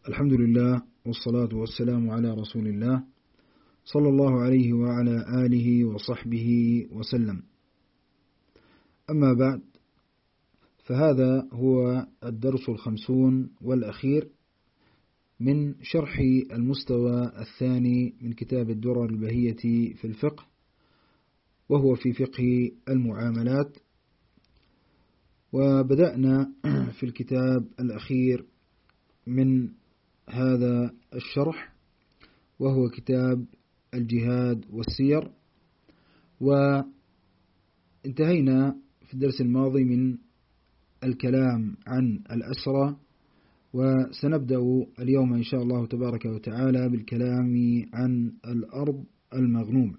الحمد لله والصلاة والسلام على رسول الله صلى الله عليه وعلى آله وصحبه وسلم. أما بعد، فهذا هو الدرس 50 والأخير من شرح المستوى الثاني من كتاب الدرر البهية في الفقه، وهو في فقه المعاملات. وبدأنا في الكتاب الأخير من هذا الشرح، وهو كتاب الجهاد والسير، وانتهينا في الدرس الماضي من الكلام عن الأسرى، وسنبدأ اليوم إن شاء الله تبارك وتعالى بالكلام عن الأرض المغنومة.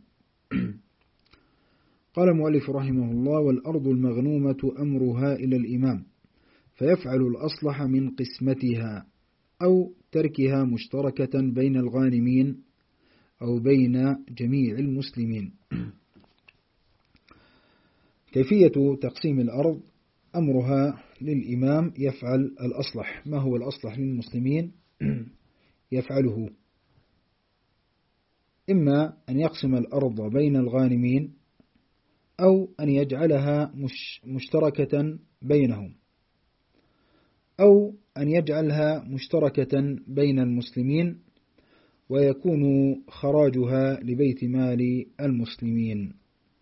قال المؤلف رحمه الله: والأرض المغنومة أمرها إلى الإمام فيفعل الأصلح من قسمتها أو تركها مشتركة بين الغانمين أو بين جميع المسلمين. كيفية تقسيم الأرض: أمرها للإمام يفعل الأصلح. ما هو الأصلح للمسلمين؟ يفعله، إما أن يقسم الأرض بين الغانمين أو أن يجعلها مشتركة بينهم، أو أن يجعلها مشتركة بين المسلمين ويكون خراجها لبيت مال المسلمين.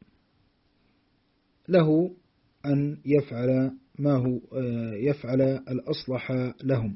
له أن يفعل ما هو يفعل الأصلح لهم.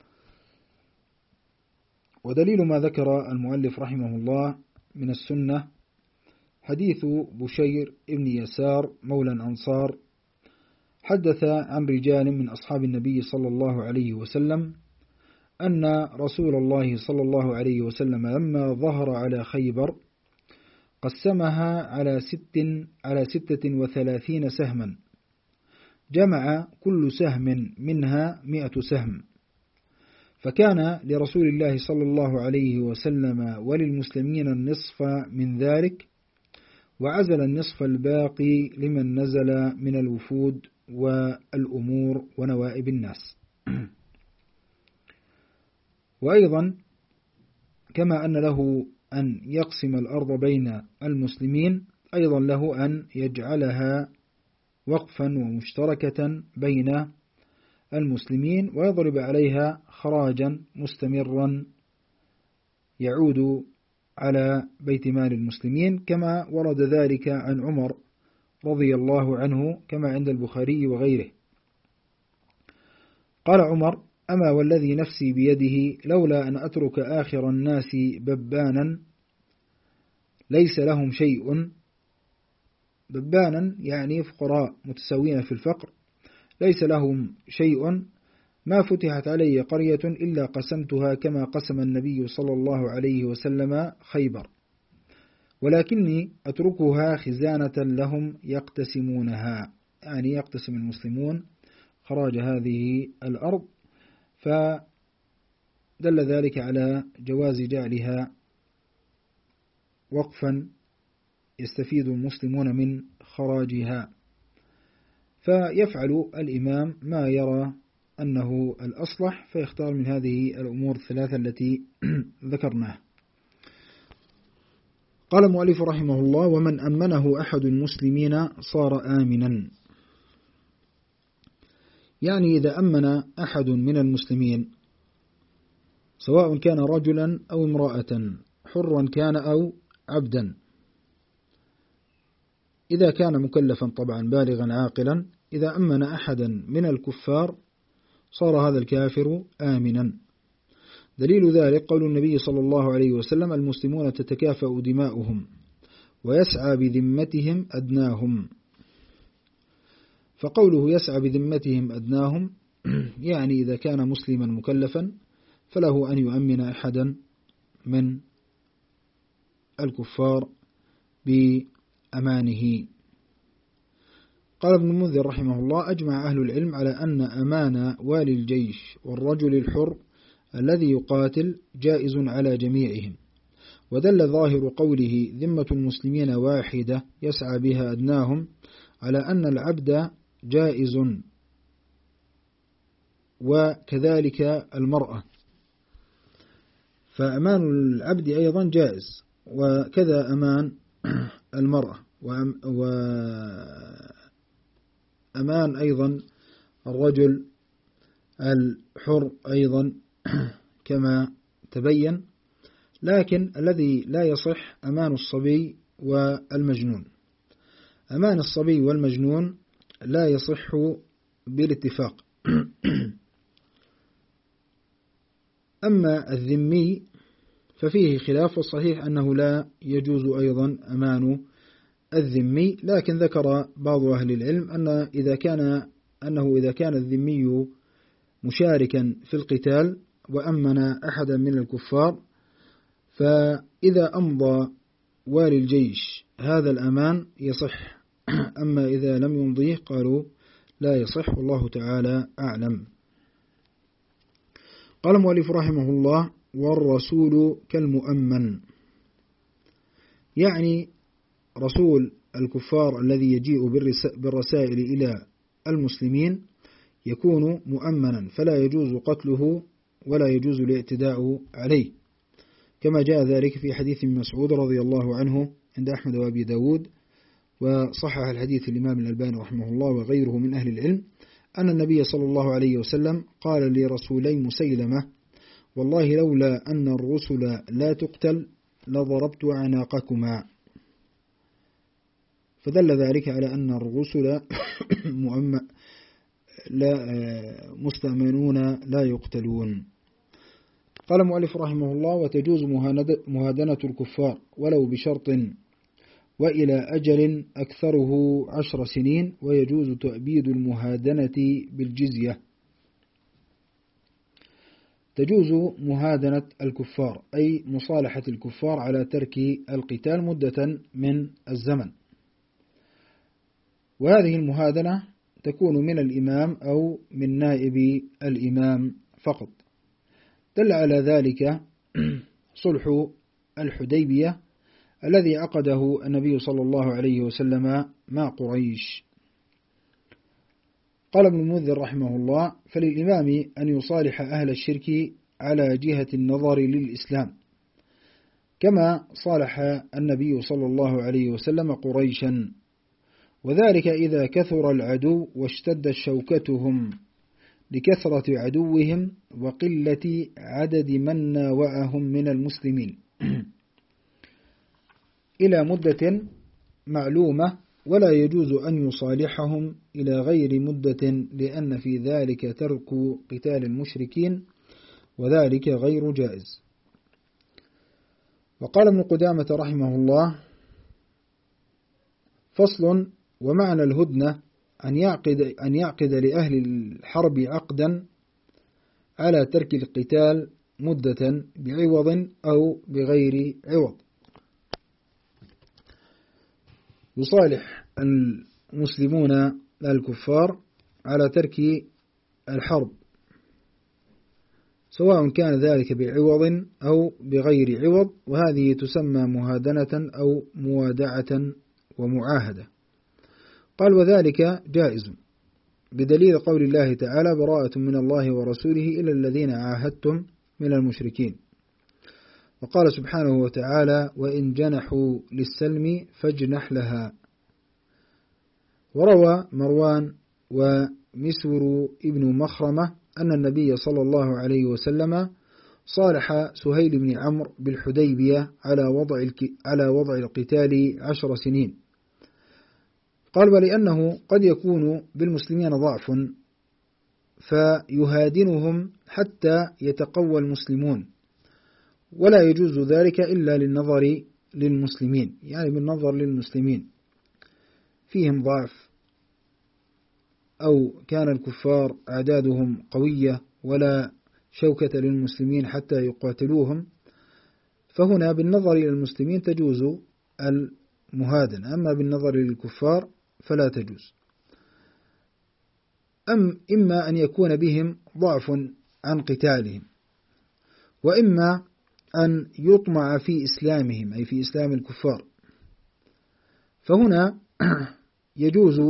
ودليل ما ذكر المؤلف رحمه الله من السنة حديث بشير ابن يسار مولى الأنصار، حدث عن رجال من أصحاب النبي صلى الله عليه وسلم أن رسول الله صلى الله عليه وسلم لما ظهر على خيبر قسمها على 36 سهما، جمع كل سهم منها 100 سهم، فكان لرسول الله صلى الله عليه وسلم وللمسلمين النصف من ذلك، وعزل النصف الباقي لمن نزل من الوفود والأمور ونوائب الناس. وأيضا كما أن له أن يقسم الأرض بين المسلمين، أيضا له أن يجعلها وقفا ومشتركة بين المسلمين ويضرب عليها خراجا مستمرا يعود على بيت مال المسلمين، كما ورد ذلك عن عمر رضي الله عنه كما عند البخاري وغيره. قال عمر: أما والذي نفسي بيده لولا أن أترك آخر الناس ببانا ليس لهم شيء. ببانا يعني فقراء متساوين في الفقر، ليس لهم شيء، ما فتحت علي قرية إلا قسمتها كما قسم النبي صلى الله عليه وسلم خيبر، ولكني أتركها خزانة لهم يقتسمونها، يعني يقتسم المسلمون خراج هذه الأرض. فدل ذلك على جواز جعلها وقفا يستفيد المسلمون من خراجها. فيفعل الإمام ما يرى أنه الأصلح، فيختار من هذه الأمور الثلاثة التي ذكرناها. قال المؤلف رحمه الله: ومن أمنه أحد المسلمين صار آمنا. يعني إذا أمن أحد من المسلمين، سواء كان رجلا أو امرأة، حرا كان أو عبدا، إذا كان مكلفا طبعا بالغا عاقلا، إذا أمن أحدا من الكفار صار هذا الكافر آمنا. دليل ذلك قول النبي صلى الله عليه وسلم: المسلمون تتكافأ دماؤهم ويسعى بذمتهم أدناهم. فقوله يسعى بذمتهم أدناهم يعني إذا كان مسلما مكلفا فله أن يؤمن أحدا من الكفار بأمانه. قال ابن المنذر رحمه الله: أجمع أهل العلم على أن أمان والي الجيش والرجل الحر الذي يقاتل جائز على جميعهم، ودل ظاهر قوله ذمة المسلمين واحدة يسعى بها أدناهم على أن العبد جائز، وكذلك المرأة، فأمان العبد أيضا جائز، وكذا أمان المرأة، وأمان أيضا الرجل الحر أيضا كما تبين. لكن الذي لا يصح أمان الصبي والمجنون. أمان الصبي والمجنون لا يصح بالاتفاق. أما الذمي ففيه خلاف، والصحيح أنه لا يجوز أيضا أمان الذمي، لكن ذكر بعض أهل العلم أنه إذا كان الذمي مشاركا في القتال وأمن أحدا من الكفار، فإذا أمضى والي الجيش هذا الأمان يصح، أما إذا لم يمضيه قالوا لا يصح، والله تعالى أعلم. قال المؤلف رحمه الله: والرسول كالمؤمن، يعني رسول الكفار الذي يجيء بالرسائل إلى المسلمين يكون مؤمنا، فلا يجوز قتله ولا يجوز الاعتداء عليه، كما جاء ذلك في حديث ابن مسعود رضي الله عنه عند أحمد وأبي داود، وصحح الحديث الإمام الألباني رحمه الله وغيره من أهل العلم، أن النبي صلى الله عليه وسلم قال لرسولي مسيلمة: والله لولا أن الرسل لا تقتل لضربت أعناقكما. فدل ذلك على أن الرسل مستأمنون لا يقتلون. قال المؤلف رحمه الله: وتجوز مهادنة الكفار ولو بشرط وإلى أجل أكثره 10 سنين، ويجوز تأبيد المهادنة بالجزية. تجوز مهادنة الكفار أي مصالحة الكفار على ترك القتال مدة من الزمن، وهذه المهادنة تكون من الإمام أو من نائب الإمام فقط. دل على ذلك صلح الحديبية الذي عقده النبي صلى الله عليه وسلم مع قريش. قال ابن المنذر رحمه الله: فللإمام أن يصالح أهل الشرك على جهة النظر للإسلام، كما صالح النبي صلى الله عليه وسلم قريشا، وذلك إذا كثر العدو واشتد شوكتهم لكثرة عدوهم وقلة عدد من ناوعهم من المسلمين إلى مدة معلومة، ولا يجوز أن يصالحهم إلى غير مدة، لأن في ذلك ترك قتال المشركين، وذلك غير جائز. وقال ابن قدامة رحمه الله: فصل: ومعنى الهدنة أن يعقد لأهل الحرب عقدا على ترك القتال مدة بعوض أو بغير عوض. يصالح المسلمون الكفار على ترك الحرب، سواء كان ذلك بعوض أو بغير عوض، وهذه تسمى مهادنة أو موادعة ومعاهدة. قال: وذلك جائز بدليل قول الله تعالى: براءة من الله ورسوله إلى الذين عاهدتم من المشركين. وقال سبحانه وتعالى: وإن جنحوا للسلم فاجنح لها. وروى مروان ومسور ابن مخرمة أن النبي صلى الله عليه وسلم صالح سهيل بن عمرو بالحديبية على وضع القتال 10 سنين. قال: ولأنه قد يكون بالمسلمين ضعف فيهادنهم حتى يتقوى المسلمون، ولا يجوز ذلك إلا للنظر للمسلمين، يعني بالنظر للمسلمين فيهم ضعف، أو كان الكفار أعدادهم قوية ولا شوكة للمسلمين حتى يقاتلوهم، فهنا بالنظر إلى المسلمين تجوز المهادنة، أما بالنظر للكفار فلا تجوز. إما أن يكون بهم ضعف عن قتالهم، وإما أن يطمع في إسلامهم أي في إسلام الكفار، فهنا يجوز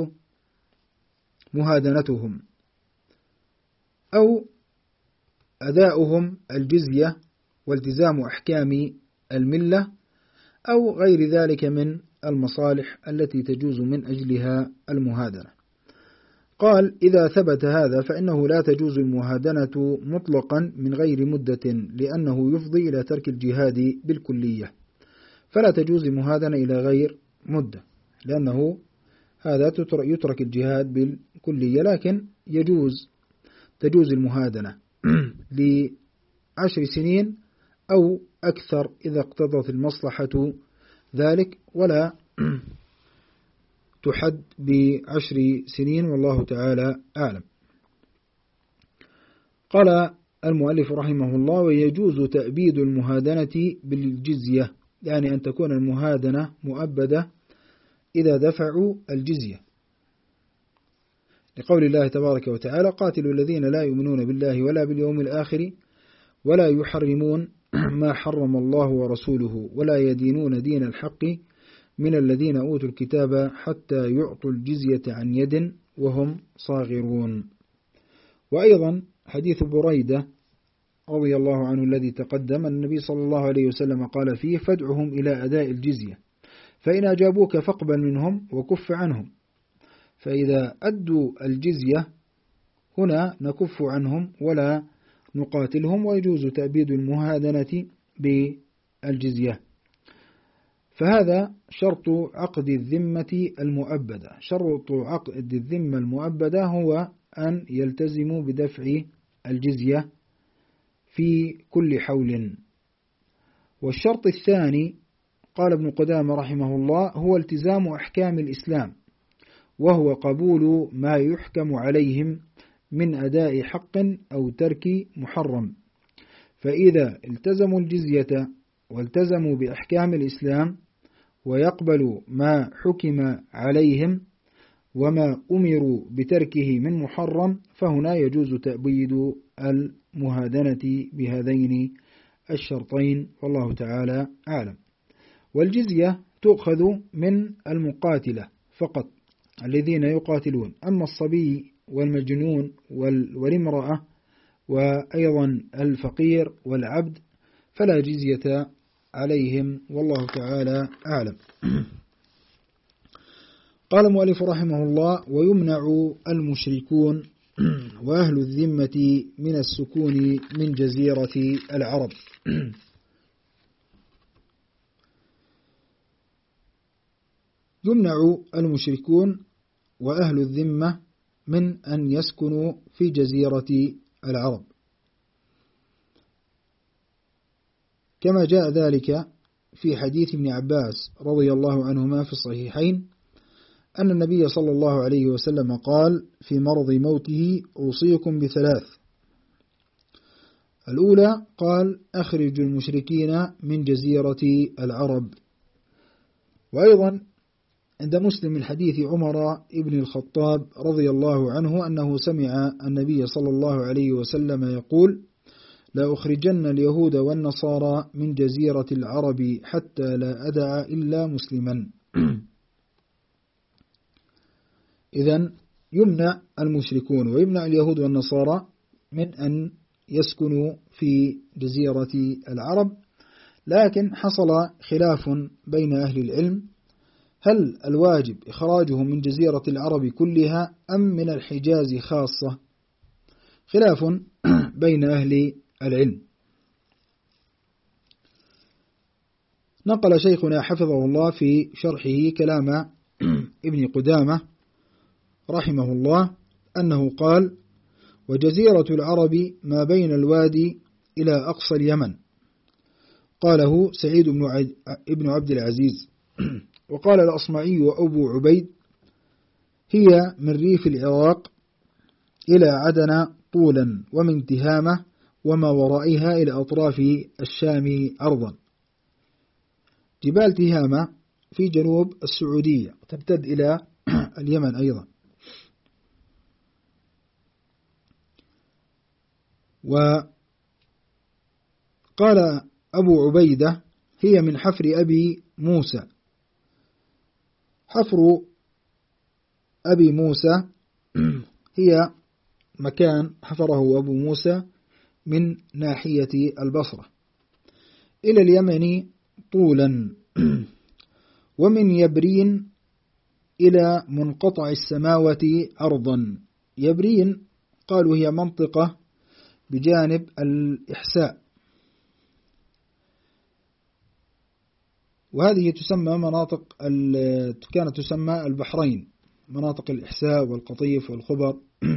مهادنتهم أو أداؤهم الجزية والتزام أحكام الملة أو غير ذلك من المصالح التي تجوز من أجلها المهادنة. قال: إذا ثبت هذا فإنه لا تجوز المهادنة مطلقا من غير مدة، لأنه يفضي إلى ترك الجهاد بالكلية، فلا تجوز المهادنة إلى غير مدة، لأنه هذا يترك الجهاد بالكلية، لكن تجوز المهادنة ل10 سنين أو أكثر إذا اقتضت المصلحة ذلك، ولا تحد ب10 سنين، والله تعالى أعلم. قال المؤلف رحمه الله: ويجوز تأبيد المهادنة بالجزية، يعني أن تكون المهادنة مؤبدة إذا دفعوا الجزية، لقول الله تبارك وتعالى: قاتلوا الذين لا يؤمنون بالله ولا باليوم الآخر ولا يحرمون ما حرم الله ورسوله ولا يدينون دين الحق من الذين أوتوا الكتاب حتى يعطوا الجزية عن يد وهم صاغرون. وأيضا حديث بريدة رضي الله عنه الذي تقدم، النبي صلى الله عليه وسلم قال فيه: فادعهم إلى أداء الجزية، فإن أجابوك فاقبل منهم وكف عنهم. فإذا أدوا الجزية هنا نكف عنهم ولا نقاتلهم، ويجوز تأبيد المهادنة بالجزية. فهذا شرط عقد الذمة المؤبدة. شرط عقد الذمة المؤبدة هو أن يلتزموا بدفع الجزية في كل حول. والشرط الثاني قال ابن قدامة رحمه الله: هو التزام أحكام الإسلام، وهو قبول ما يحكم عليهم من أداء حق أو ترك محرم. فإذا التزموا الجزية والتزموا بأحكام الإسلام ويقبلوا ما حكم عليهم وما أمروا بتركه من محرم، فهنا يجوز تأبيد المهادنة بهذين الشرطين، والله تعالى أعلم. والجزية تؤخذ من المقاتلة فقط الذين يقاتلون، أما الصبي والمجنون والامرأة وأيضا الفقير والعبد فلا جزية عليهم، والله تعالى أعلم. قال المؤلف رحمه الله: ويمنع المشركون وأهل الذمة من السكون من جزيرة العرب. يمنع المشركون وأهل الذمة من أن يسكنوا في جزيرة العرب، كما جاء ذلك في حديث ابن عباس رضي الله عنهما في الصحيحين أن النبي صلى الله عليه وسلم قال في مرض موته: أوصيكم ب3. الأولى قال: أخرج المشركين من جزيرة العرب. وأيضا عند مسلم من حديث عمر ابن الخطاب رضي الله عنه أنه سمع النبي صلى الله عليه وسلم يقول: لا أخرجن اليهود والنصارى من جزيرة العرب حتى لا أدع إلا مسلما. إذن يمنع المشركون ويمنع اليهود والنصارى من أن يسكنوا في جزيرة العرب، لكن حصل خلاف بين أهل العلم: هل الواجب إخراجهم من جزيرة العرب كلها أم من الحجاز خاصة؟ خلاف بين أهل العلم. نقل شيخنا حفظه الله في شرحه كلام ابن قدامة رحمه الله أنه قال: وجزيرة العرب ما بين الوادي إلى أقصى اليمن. قاله سعيد بن عبد العزيز. وقال الأصمعي وأبو عبيد: هي من ريف العراق إلى عدن طولا، ومن تهامة وما ورائها إلى أطراف الشام عرضا. جبال تهامة في جنوب السعودية تمتد إلى اليمن أيضا. وقال أبو عبيدة: هي من حفر أبي موسى. حفر أبي موسى هي مكان حفره أبو موسى من ناحية البصرة، إلى اليمن طولا. ومن يبرين إلى منقطع السماوة أرضا. يبرين قالوا هي منطقة بجانب الإحساء، وهذه تسمى مناطق كانت تسمى البحرين، مناطق الإحساء والقطيف والخبر.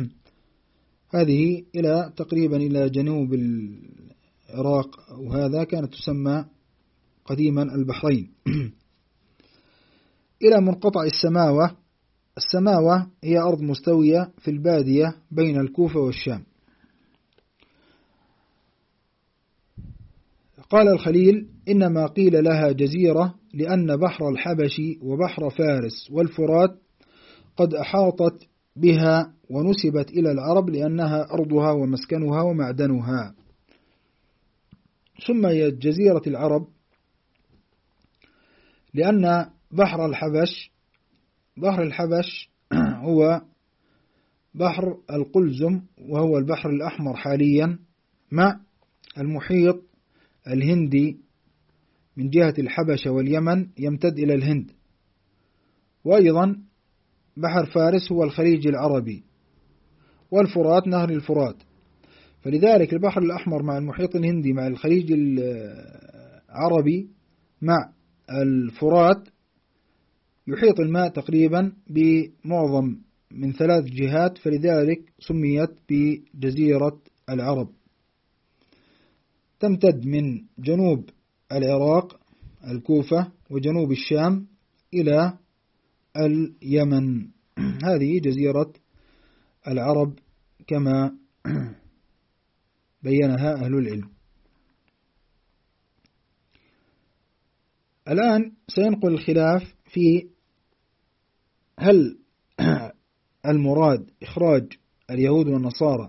هذه إلى تقريبا إلى جنوب العراق، وهذا كانت تسمى قديما البحرين. إلى منقطع السماوة. السماوة هي أرض مستوية في البادية بين الكوفة والشام. قال الخليل: إنما قيل لها جزيرة لأن بحر الحبش وبحر فارس والفرات قد أحاطت بها ونسبت إلى العرب لأنها أرضها ومسكنها ومعدنها. سميت جزيرة العرب لأن بحر الحبش هو بحر القلزم، وهو البحر الأحمر حاليا، مع المحيط الهندي من جهة الحبشة واليمن يمتد إلى الهند، وأيضا بحر فارس هو الخليج العربي، والفرات نهر الفرات. فلذلك البحر الأحمر مع المحيط الهندي مع الخليج العربي مع الفرات يحيط الماء تقريبا بمعظم من 3 جهات، فلذلك سميت بجزيرة العرب. تمتد من جنوب العراق الكوفة وجنوب الشام إلى اليمن. هذه جزيرة العرب كما بينها أهل العلم. الآن سينقل الخلاف في هل المراد إخراج اليهود والنصارى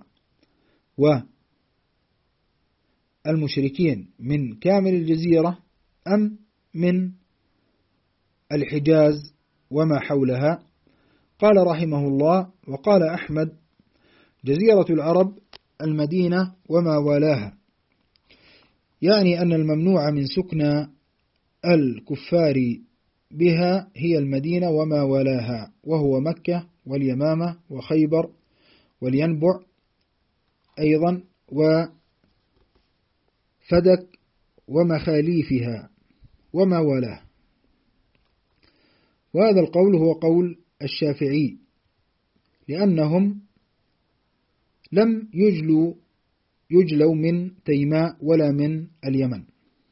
والمشركين من كامل الجزيرة أم من الحجاز وما حولها. قال رحمه الله: وقال أحمد: جزيرة العرب المدينة وما والاها، يعني أن الممنوع من سكن الكفار بها هي المدينة وما والاها، وهو مكة واليمامة وخيبر والينبع أيضا وفدك ومخاليفها وما والاه. وهذا القول هو قول الشافعي، لأنهم لم يجلوا من تيماء ولا من اليمن.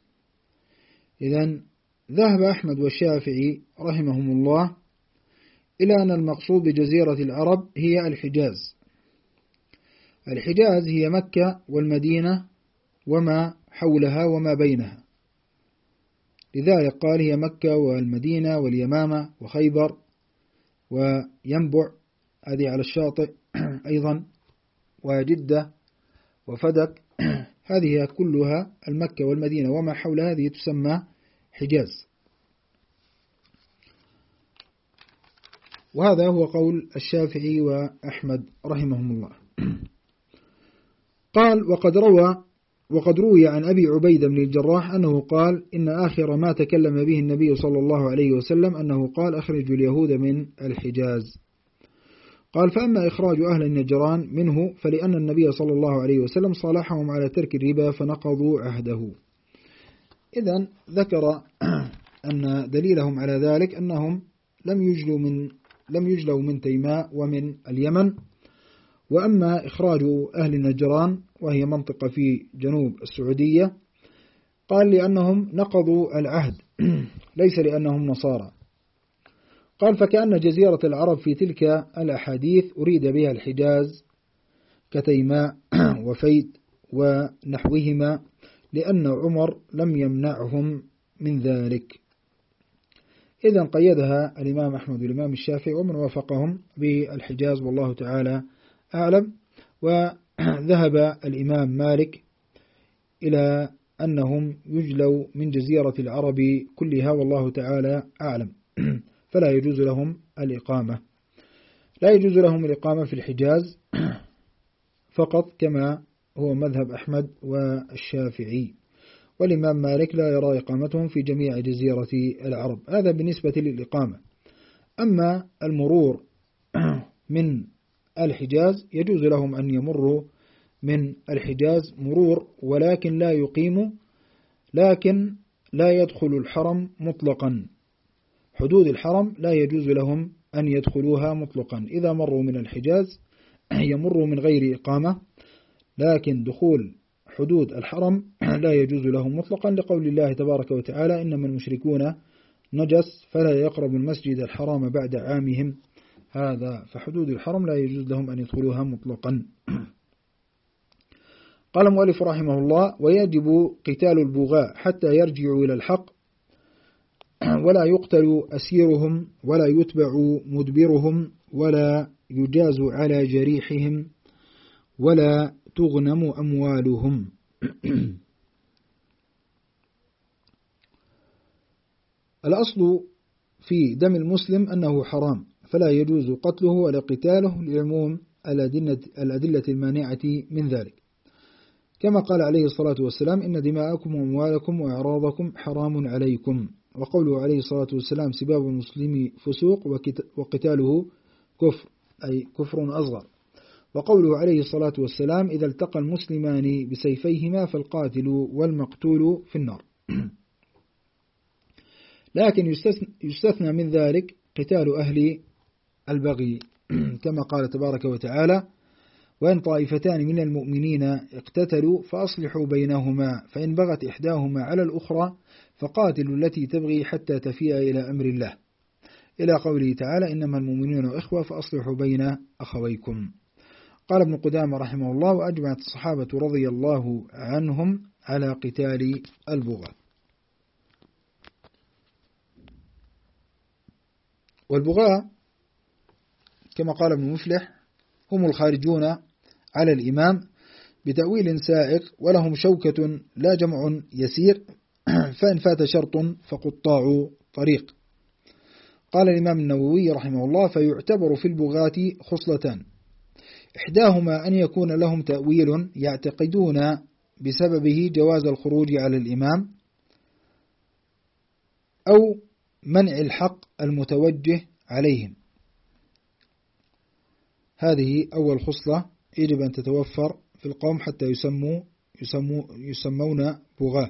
إذن ذهب أحمد والشافعي رحمهم الله إلى أن المقصود بجزيرة العرب هي الحجاز. الحجاز هي مكة والمدينة وما حولها وما بينها، لذلك قال هي مكة والمدينة واليمامة وخيبر وينبع هذه على الشاطئ أيضا، وجدة وفدك، هذه كلها المكة والمدينة وما حولها هذه تسمى حجاز. وهذا هو قول الشافعي وأحمد رحمهم الله. قال: وقد روي عن أبي عبيدة بن الجراح أنه قال: إن آخر ما تكلم به النبي صلى الله عليه وسلم أنه قال: أخرجوا اليهود من الحجاز. قال: فأما إخراج أهل النجران منه فلأن النبي صلى الله عليه وسلم صالحهم على ترك الربا فنقضوا عهده. إذن ذكر أن دليلهم على ذلك أنهم لم يجلوا من تيماء ومن اليمن. وأما إخراج أهل النجران وهي منطقة في جنوب السعودية قال لأنهم نقضوا العهد ليس لأنهم نصارى. قال: فكأن جزيرة العرب في تلك الأحاديث أريد بها الحجاز كتيماء وفيد ونحوهما، لأن عمر لم يمنعهم من ذلك. إذن قيدها الإمام أحمد والإمام الشافعي ومن وافقهم بالحجاز، والله تعالى أعلم. وذهب الإمام مالك إلى أنهم يجلوا من جزيرة العرب كلها، والله تعالى أعلم. فلا يجوز لهم الإقامة، لا يجوز لهم الإقامة في الحجاز فقط كما هو مذهب أحمد والشافعي. والإمام مالك لا يرى إقامتهم في جميع جزيرة العرب. هذا بالنسبة للإقامة. أما المرور من الحجاز يجوز لهم أن يمروا من الحجاز مرور، ولكن لا يقيموا، لكن لا يدخل الحرم مطلقا. حدود الحرم لا يجوز لهم أن يدخلوها مطلقا. إذا مروا من الحجاز يمروا من غير إقامة، لكن دخول حدود الحرم لا يجوز لهم مطلقا، لقول الله تبارك وتعالى: إنما المشركون نجس فلا يقربوا المسجد الحرام بعد عامهم هذا. فحدود الحرم لا يجوز لهم أن يدخلوها مطلقا. قال المؤلف رحمه الله: ويجب قتال البغاء حتى يرجعوا إلى الحق، ولا يقتل أسيرهم، ولا يتبع مدبرهم، ولا يجاز على جريحهم، ولا تغنم أموالهم. الأصل في دم المسلم أنه حرام، فلا يجوز قتله ولا قتاله لعموم الأدلة المانعة من ذلك، كما قال عليه الصلاة والسلام: إن دماءكم وأموالكم وأعراضكم حرام عليكم. وقوله عليه الصلاة والسلام: سباب المسلم فسوق وقتاله كفر، أي كفر أصغر. وقوله عليه الصلاة والسلام: إذا التقى المسلمان بسيفيهما فالقاتل والمقتول في النار. لكن يستثنى من ذلك قتال أهل البغي، كما قال تبارك وتعالى: وإن طائفتان من المؤمنين اقتتلوا فأصلحوا بينهما، فإن بغت إحداهما على الأخرى فقاتلوا التي تبغي حتى تفيء إلى أمر الله، إلى قوله تعالى: إنما المؤمنون إخوة فأصلحوا بين أخويكم. قال ابن قدامة رحمه الله: وأجمعت الصحابة رضي الله عنهم على قتال البغاة. والبغاة كما قال ابن مفلح هم الخارجون على الإمام بتأويل سائق، ولهم شوكة لا جمع يسير، فإن فات شرط فقطاع طريق. قال الإمام النووي رحمه الله: فيعتبر في البغاة خصلتان: إحداهما أن يكون لهم تأويل يعتقدون بسببه جواز الخروج على الإمام، أو منع الحق المتوجه عليهم. هذه أول خصلة يجب أن تتوفر في القوم حتى يسمون بغاة.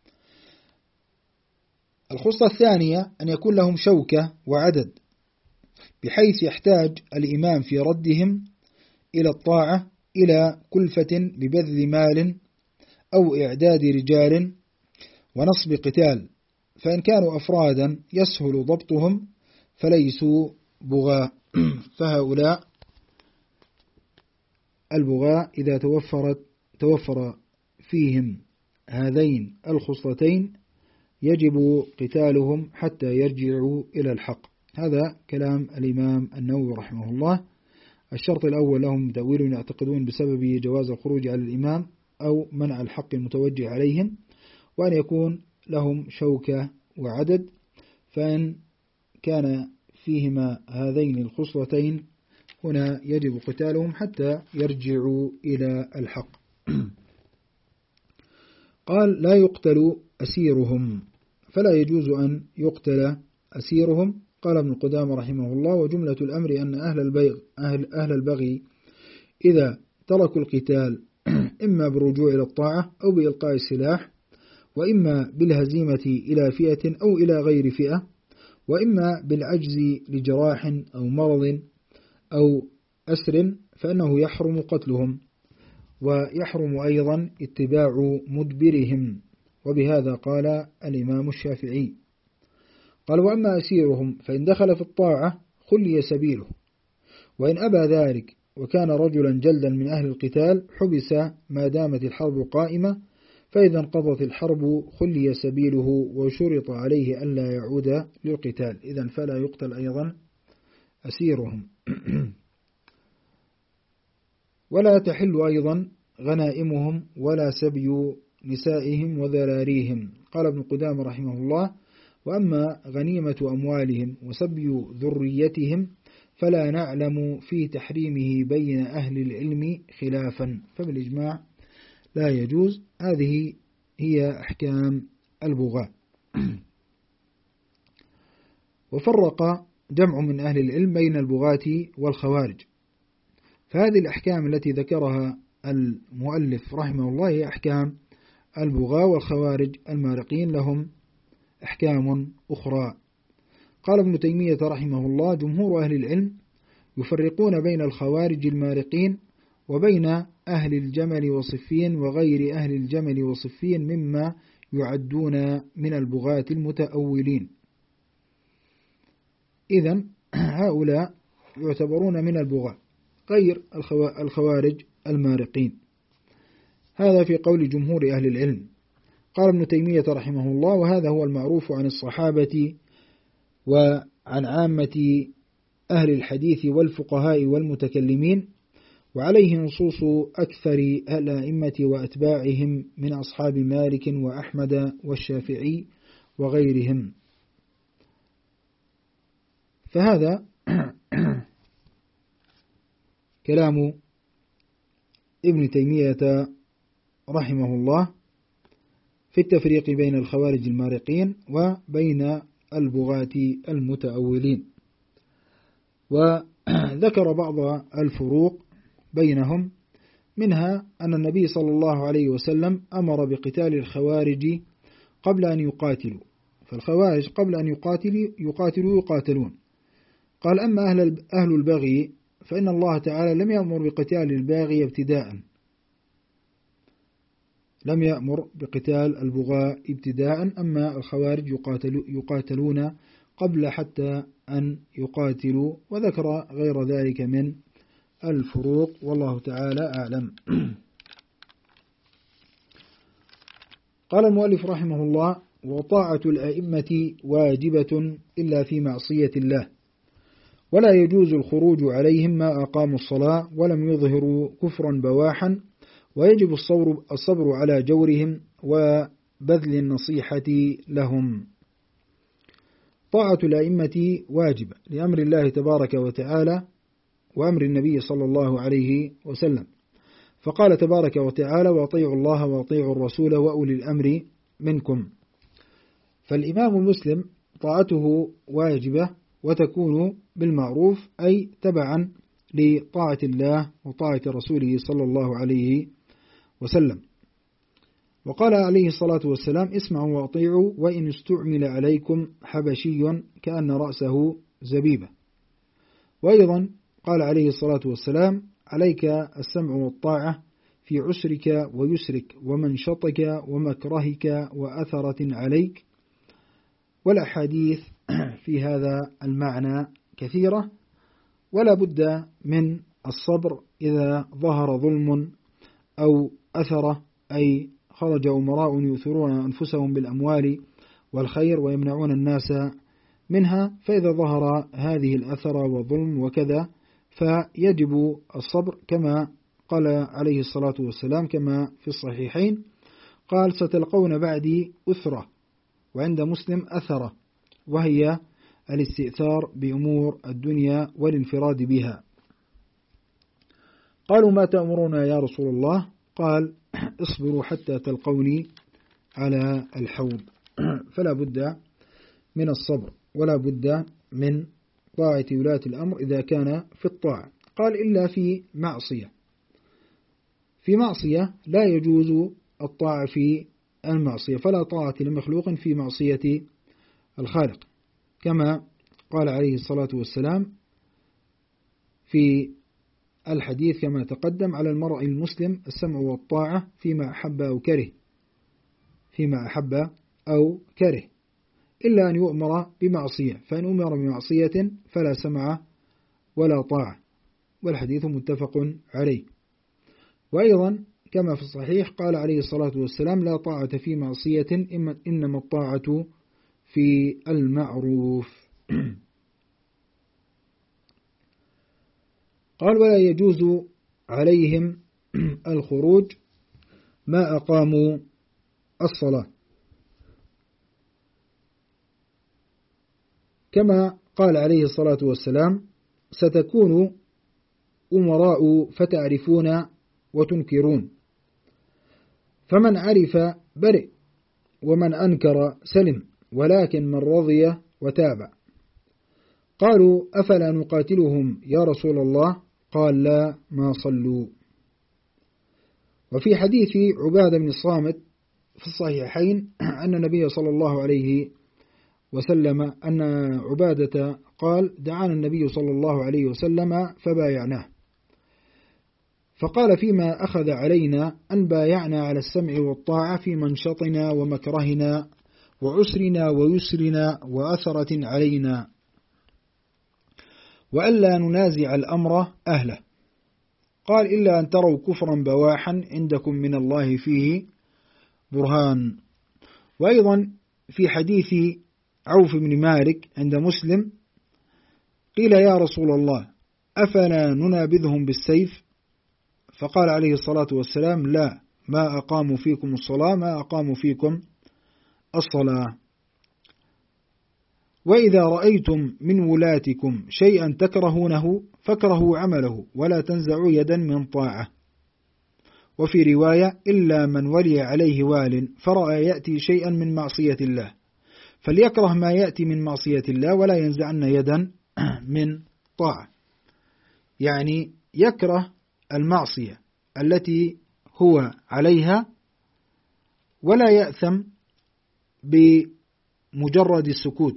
الخصلة الثانية أن يكون لهم شوكة وعدد، بحيث يحتاج الإمام في ردهم إلى الطاعة إلى كلفة ببذل مال أو إعداد رجال ونصب قتال، فإن كانوا أفرادا يسهل ضبطهم فليسوا بغاة. فهؤلاء البغاة إذا توفر فيهم هذين الخصلتين يجب قتالهم حتى يرجعوا إلى الحق. هذا كلام الإمام النووي رحمه الله. الشرط الأول: لهم تأويل يعتقدون بسبب جواز الخروج على الإمام أو منع الحق المتوجه عليهم، وأن يكون لهم شوكة وعدد، فإن كان فيهما هذين الخصلتين هنا يجب قتالهم حتى يرجعوا إلى الحق. قال: لا يقتل أسيرهم، فلا يجوز أن يقتل أسيرهم. قال ابن قدامة رحمه الله: وجملة الأمر أن أهل البغي إذا تركوا القتال إما بالرجوع إلى الطاعة أو بإلقاء السلاح، وإما بالهزيمة إلى فئة أو إلى غير فئة، وإما بالعجز لجراح أو مرض أو أسر، فإنه يحرم قتلهم، ويحرم أيضا اتباع مدبرهم. وبهذا قال الإمام الشافعي. قال: وأما أسيرهم فإن دخل في الطاعة خلي سبيله، وإن أبى ذلك وكان رجلا جلدا من أهل القتال حبس ما دامت الحرب قائمة، فإذا انقضت الحرب خلي سبيله، وشرط عليه ألا يعود للقتال. إذن فلا يقتل أيضا أسيرهم. ولا تحل أيضا غنائمهم ولا سبي نسائهم وذراريهم. قال ابن قدامة رحمه الله: وأما غنيمة أموالهم وسبي ذريتهم فلا نعلم في تحريمه بين أهل العلم خلافا، فبالإجماع لا يجوز. هذه هي أحكام البغاة. وفرق جمع من أهل العلم بين البغاة والخوارج، فهذه الأحكام التي ذكرها المؤلف رحمه الله هي أحكام البغاة، والخوارج المارقين لهم أحكام أخرى. قال ابن تيمية رحمه الله: جمهور أهل العلم يفرقون بين الخوارج المارقين وبين أهل الجمل وصفين وغير أهل الجمل وصفين مما يعدون من البغاة المتأولين. إذن هؤلاء يعتبرون من البغاة غير الخوارج المارقين. هذا في قول جمهور أهل العلم. قال ابن تيمية رحمه الله: وهذا هو المعروف عن الصحابة وعن عامة أهل الحديث والفقهاء والمتكلمين، وعليه نصوص أكثر الأئمة وأتباعهم من أصحاب مالك وأحمد والشافعي وغيرهم. فهذا كلام ابن تيمية رحمه الله في التفريق بين الخوارج المارقين وبين البغاة المتأولين، وذكر بعض الفروق بينهم، منها أن النبي صلى الله عليه وسلم أمر بقتال الخوارج قبل أن يقاتلوا، فالخوارج قبل أن يقاتلون. قال: أما أهل البغي فإن الله تعالى لم يأمر بقتال الباغي ابتداء، لم يأمر بقتال البغاة ابتداء، أما الخوارج يقاتلون قبل حتى أن يقاتلوا، وذكر غير ذلك من الفروق، والله تعالى أعلم. قال المؤلف رحمه الله: وطاعة الأئمة واجبة إلا في معصية الله، ولا يجوز الخروج عليهم ما أقاموا الصلاة ولم يظهروا كفرا بواحا، ويجب الصبر على جورهم وبذل النصيحة لهم. طاعة الأئمة واجبة لأمر الله تبارك وتعالى وأمر النبي صلى الله عليه وسلم، فقال تبارك وتعالى: وأطيعوا الله وأطيعوا الرسول وأولي الأمر منكم. فالإمام المسلم طاعته واجبة وتكون بالمعروف، أي تبعا لطاعة الله وطاعة رسوله صلى الله عليه وسلم. وقال عليه الصلاة والسلام: اسمعوا وأطيعوا وإن استعمل عليكم حبشي كأن رأسه زبيبة. وأيضا قال عليه الصلاة والسلام: عليك السمع والطاعة في عسرك ويسرك ومنشطك ومكرهك وأثرة عليك. والأحاديث في هذا المعنى كثيرة، ولا بد من الصبر إذا ظهر ظلم أو أثر، أي خرج أمراء يؤثرون أنفسهم بالأموال والخير ويمنعون الناس منها، فإذا ظهر هذه الأثر والظلم وكذا فيجب الصبر، كما قال عليه الصلاة والسلام كما في الصحيحين: قال: ستلقون بعدي أثرة، وعند مسلم أثرة، وهي الاستئثار بأمور الدنيا والانفراد بها. قالوا: ما تأمرنا يا رسول الله؟ قال: اصبروا حتى تلقوني على الحوض. فلا بد من الصبر، ولا بد من طاعة ولاة الأمر إذا كان في الطاعة. قال: إلا في معصية. في معصية لا يجوز الطاعة في المعصية، فلا طاعة لمخلوق في معصية الخالق، كما قال عليه الصلاة والسلام في الحديث كما تقدم: على المرء المسلم السمع والطاعة فيما أحب أو كره، إلا أن يؤمر بمعصية، فإن أمر بمعصية فلا سمع ولا طاعة، والحديث متفق عليه. وأيضا كما في الصحيح قال عليه الصلاة والسلام: لا طاعة في معصية إنما الطاعة في المعروف. قال: ولا يجوز عليهم الخروج ما أقاموا الصلاة، كما قال عليه الصلاة والسلام: ستكون أمراء فتعرفون وتنكرون، فمن عرف برئ ومن أنكر سلم، ولكن من رضي وتابع. قالوا أفلا نقاتلهم يا رسول الله؟ قال لا، ما صلوا. وفي حديث عبادة بن الصامت في الصحيحين أن النبي صلى الله عليه وسلم أن عبادة قال دعانا النبي صلى الله عليه وسلم فبايعناه، فقال فيما أخذ علينا أن بايعنا على السمع والطاعة في منشطنا ومكرهنا وعسرنا ويسرنا وأثرة علينا، وألا ننازع الأمر أهله. قال إلا أن تروا كفرا بواحا عندكم من الله فيه برهان. وأيضا في حديث عوف بن مالك عند مسلم قيل يا رسول الله أفلا ننابذهم بالسيف؟ فقال عليه الصلاة والسلام لا، ما أقاموا فيكم الصلاة ما أقاموا فيكم الصلاة. وإذا رأيتم من ولاتكم شيئا تكرهونه فاكرهوا عمله ولا تنزعوا يدا من طاعة. وفي رواية إلا من ولي عليه وال فرأى يأتي شيئا من معصية الله فليكره ما يأتي من معصية الله ولا ينزعن يدا من طاعة، يعني يكره المعصية التي هو عليها ولا يأثم بمجرد السكوت،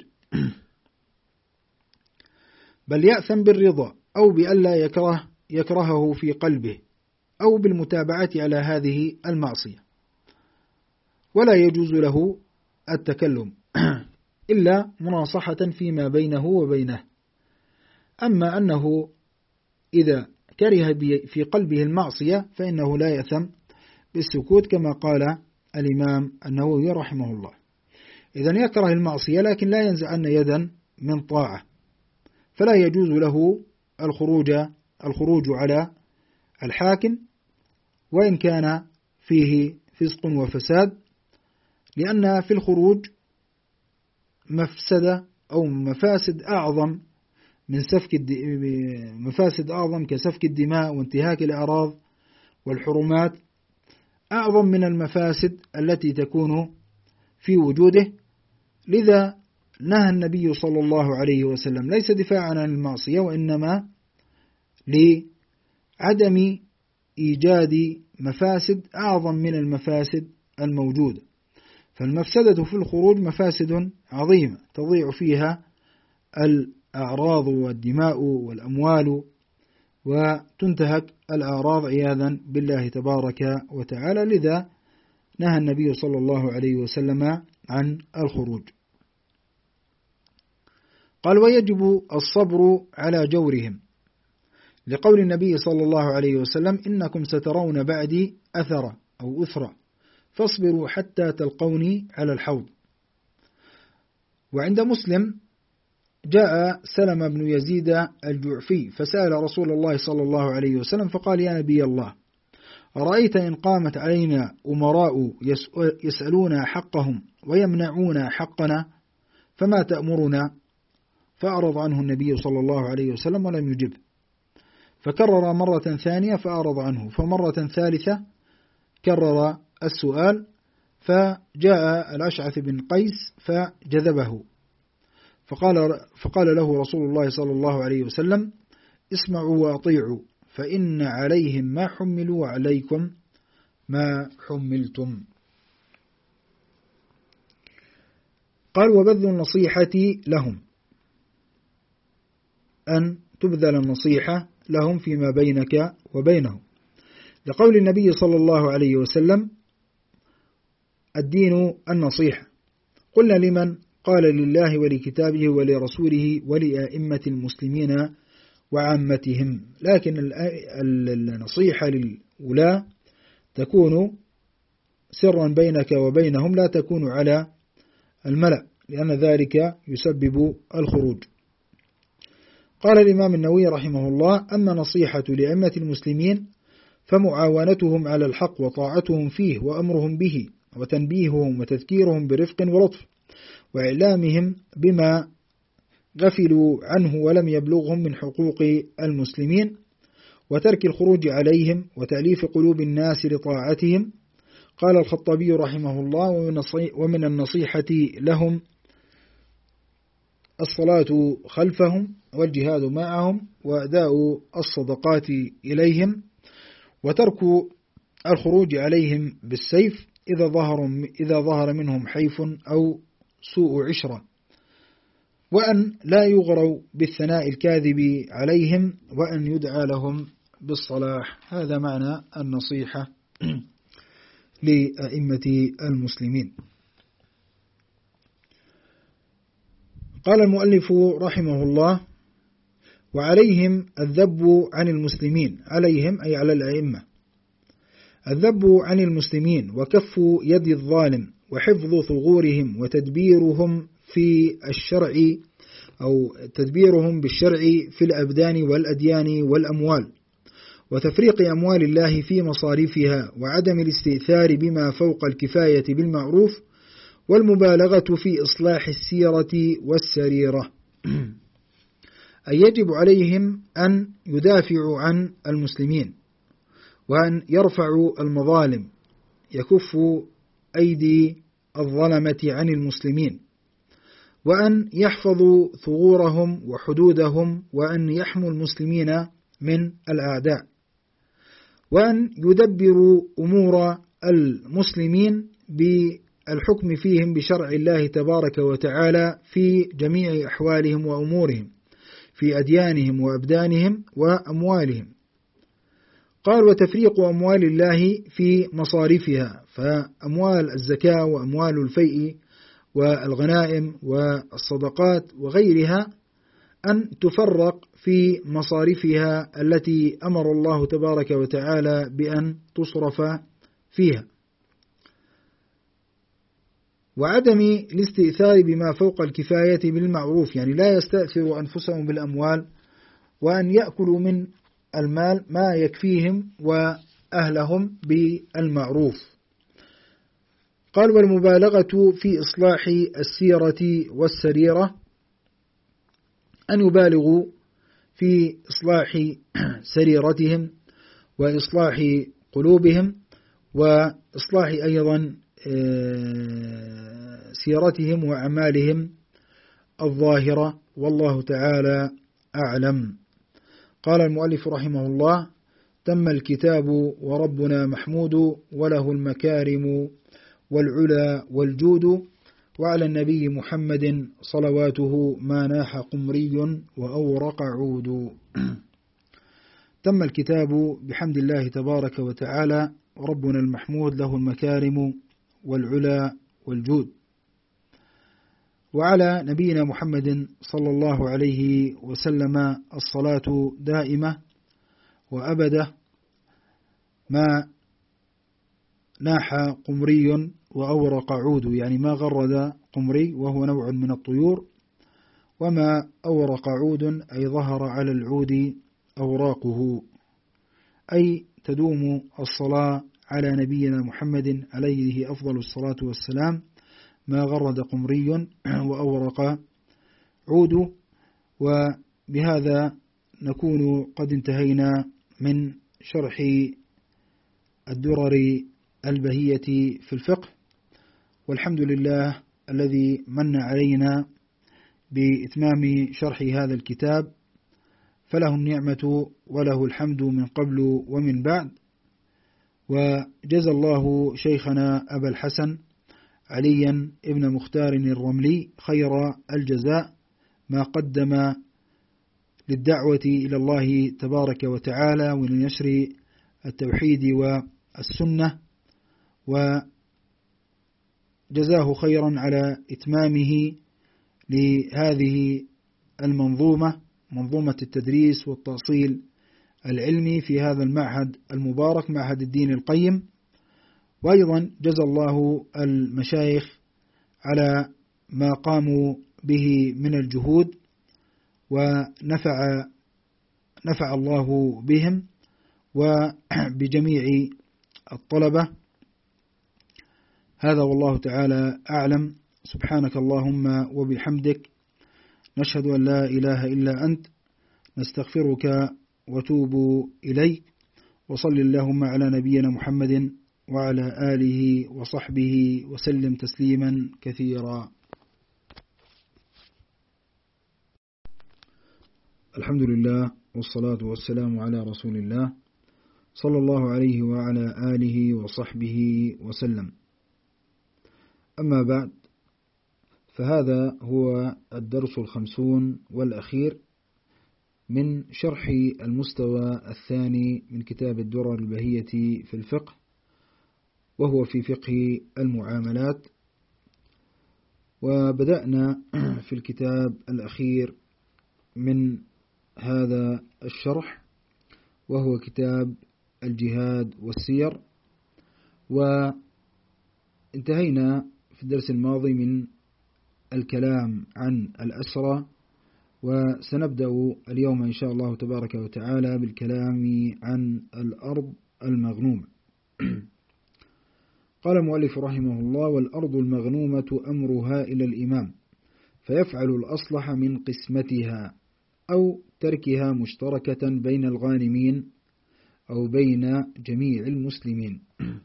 بل يأثم بالرضا أو بألا يكرهه في قلبه أو بالمتابعة على هذه المعصية، ولا يجوز له التكلم إلا مناصحة فيما بينه وبينه. أما أنه إذا كره في قلبه المعصية فإنه لا يأثم بالسكوت كما قال الإمام النووي رحمه الله. إذن يكره المعصية لكن لا ينزعن يدا من طاعة، فلا يجوز له الخروج على الحاكم وإن كان فيه فسق وفساد، لأن في الخروج مفسدة أو مفاسد أعظم من مفاسد أعظم كسفك الدماء وانتهاك الأعراض والحرمات، أعظم من المفاسد التي تكون في وجوده. لذا نهى النبي صلى الله عليه وسلم ليس دفاعا عن المعصية وإنما لعدم إيجاد مفاسد أعظم من المفاسد الموجودة. فالمفسدة في الخروج مفاسد عظيمة تضيع فيها الأعراض والدماء والأموال وتنتهك الأعراض عياذا بالله تبارك وتعالى. لذا نهى النبي صلى الله عليه وسلم عن الخروج. قال ويجب الصبر على جورهم، لقول النبي صلى الله عليه وسلم إنكم سترون بعدي أثر أو أثرى فاصبروا حتى تلقوني على الحوض. وعند مسلم جاء سلم بن يزيد الجعفي فسأل رسول الله صلى الله عليه وسلم فقال يا نبي الله أرأيت إن قامت علينا أمراء يسألون حقهم ويمنعون حقنا فما تأمرنا؟ فأعرض عنه النبي صلى الله عليه وسلم ولم يجب، فكرر مرة ثانية فأعرض عنه، فمرة ثالثة كرر السؤال، فجاء الأشعث بن قيس فجذبه فقال له رسول الله صلى الله عليه وسلم اسمعوا وأطيعوا فإن عليهم ما حملوا وعليكم ما حملتم. قال وبذل النصيحة لهم، أن تبذل النصيحة لهم فيما بينك وبينهم، لقول النبي صلى الله عليه وسلم الدين النصيحة. قلنا لمن؟ قال لله ولكتابه ولرسوله ولأئمة المسلمين وعامتهم، لكن النصيحة للولاة تكون سرا بينك وبينهم لا تكون على الملأ، لأن ذلك يسبب الخروج. قال الإمام النووي رحمه الله أما نصيحة لأئمة المسلمين فمعاونتهم على الحق وطاعتهم فيه وأمرهم به وتنبيههم وتذكيرهم برفق ولطف وإعلامهم بما غفلوا عنه ولم يبلغهم من حقوق المسلمين وترك الخروج عليهم وتأليف قلوب الناس لطاعتهم. قال الخطابي رحمه الله: ومن النصيحة لهم الصلاة خلفهم والجهاد معهم وأداء الصدقات إليهم وترك الخروج عليهم بالسيف إذا ظهر منهم حيف أو سوء عشرة، وأن لا يغروا بالثناء الكاذب عليهم، وأن يدعى لهم بالصلاح. هذا معنى النصيحة لأئمة المسلمين. قال المؤلف رحمه الله: وعليهم الذب عن المسلمين، عليهم أي على الأئمة، الذب عن المسلمين وكف يد الظالم وحفظ ثغورهم وتدبيرهم في الشرع أو تدبيرهم بالشرع في الأبدان والأديان والأموال، وتفريق أموال الله في مصاريفها، وعدم الاستئثار بما فوق الكفاية بالمعروف، والمبالغة في إصلاح السيرة والسريرة. أي يجب عليهم أن يدافعوا عن المسلمين، وأن يرفعوا المظالم، يكفوا أيدي الظلمة عن المسلمين، وأن يحفظوا ثغورهم وحدودهم، وأن يحموا المسلمين من الأعداء، وأن يدبروا أمور المسلمين بالحكم فيهم بشرع الله تبارك وتعالى في جميع أحوالهم وأمورهم، في أديانهم وأبدانهم وأموالهم. قال: وتفريق أموال الله في مصاريفها، فأموال الزكاة وأموال الفيء والغنائم والصدقات وغيرها أن تفرق في مصاريفها التي أمر الله تبارك وتعالى بأن تصرف فيها، وعدم الاستئثار بما فوق الكفاية بالمعروف، يعني لا يستأثروا أنفسهم بالأموال، وأن يأكلوا من المال ما يكفيهم وأهلهم بالمعروف. قال: والمبالغة في إصلاح السيرة والسريرة، أن يبالغوا في إصلاح سريرتهم وإصلاح قلوبهم وإصلاح أيضا سيرتهم وأعمالهم الظاهرة، والله تعالى أعلم. قال المؤلف رحمه الله: تم الكتاب وربنا محمود، وله المكارم والعلا والجود، وعلى النبي محمد صلواته ما ناح قمري وأورق عود. تم الكتاب بحمد الله تبارك وتعالى، وربنا المحمود له المكارم والعلا والجود، وعلى نبينا محمد صلى الله عليه وسلم الصلاة دائمة وأبدا ما ناح قمري وأورق عود، يعني ما غرد قمري وهو نوع من الطيور، وما أورق عود أي ظهر على العود أوراقه، أي تدوم الصلاة على نبينا محمد عليه أفضل الصلاة والسلام ما غرد قمري وأورق عود. وبهذا نكون قد انتهينا من شرح الدرر البهية في الفقه، والحمد لله الذي من علينا بإتمام شرح هذا الكتاب، فله النعمة وله الحمد من قبل ومن بعد. وجزى الله شيخنا أبا الحسن عليا ابن مختار الرملي خير الجزاء، ما قدم للدعوة إلى الله تبارك وتعالى ولنشر التوحيد والسنة، وجزاه خيرا على إتمامه لهذه المنظومة، منظومة التدريس والتأصيل العلمي في هذا المعهد المبارك، معهد الدين القيم. وأيضا جزى الله المشايخ على ما قاموا به من الجهود، ونفع الله بهم وبجميع الطلبة. هذا والله تعالى أعلم. سبحانك اللهم وبحمدك، نشهد أن لا إله إلا أنت، نستغفرك وتوب إليك، وصل اللهم على نبينا محمد وعلى آله وصحبه وسلم تسليما كثيرا. الحمد لله والصلاة والسلام على رسول الله صلى الله عليه وعلى آله وصحبه وسلم. أما بعد، فهذا هو الدرس 50 والأخير من شرح المستوى الثاني من كتاب الدرر البهية في الفقه، وهو في فقه المعاملات. وبدأنا في الكتاب الأخير من هذا الشرح، وهو كتاب الجهاد والسير، وانتهينا في الدرس الماضي من الكلام عن الأسرى، وسنبدأ اليوم إن شاء الله تبارك وتعالى بالكلام عن الأرض المغنومة. قال المؤلف رحمه الله: والأرض المغنومة أمرها إلى الإمام فيفعل الأصلح من قسمتها أو تركها مشتركة بين الغانمين أو بين جميع المسلمين.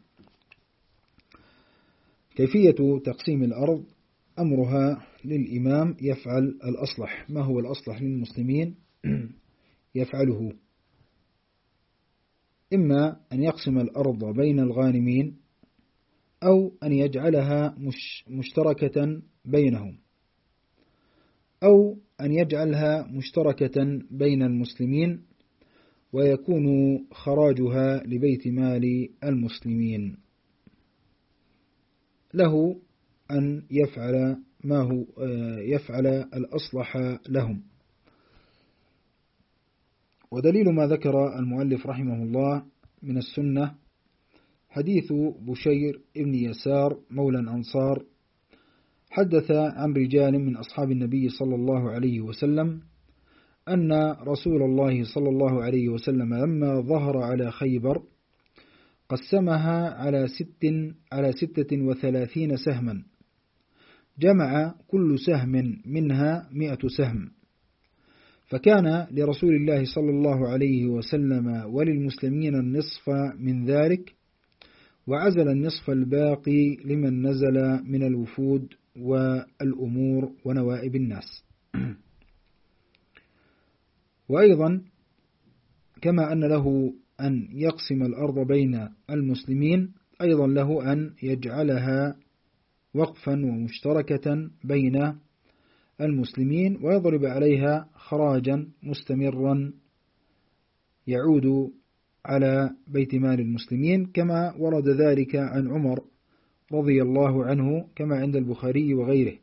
كيفية تقسيم الأرض: أمرها للإمام يفعل الأصلح. ما هو الأصلح للمسلمين؟ يفعله، إما أن يقسم الأرض بين الغانمين أو أن يجعلها مشتركة بينهم، أو أن يجعلها مشتركة بين المسلمين ويكون خراجها لبيت مال المسلمين. له أن يفعل ما هو يفعل الأصلح لهم. ودليل ما ذكر المؤلف رحمه الله من السنة حديث بشير ابن يسار مولى الأنصار، حدث عن رجال من أصحاب النبي صلى الله عليه وسلم أن رسول الله صلى الله عليه وسلم لما ظهر على خيبر قسمها على 36 سهما، جمع كل سهم منها 100 سهم، فكان لرسول الله صلى الله عليه وسلم وللمسلمين النصف من ذلك، وعزل النصف الباقي لمن نزل من الوفود والأمور ونوائب الناس. وأيضا كما أن له أن يقسم الأرض بين المسلمين، أيضا له أن يجعلها وقفا ومشتركة بين المسلمين ويضرب عليها خراجا مستمرا يعود على بيت مال المسلمين، كما ورد ذلك عن عمر رضي الله عنه كما عند البخاري وغيره.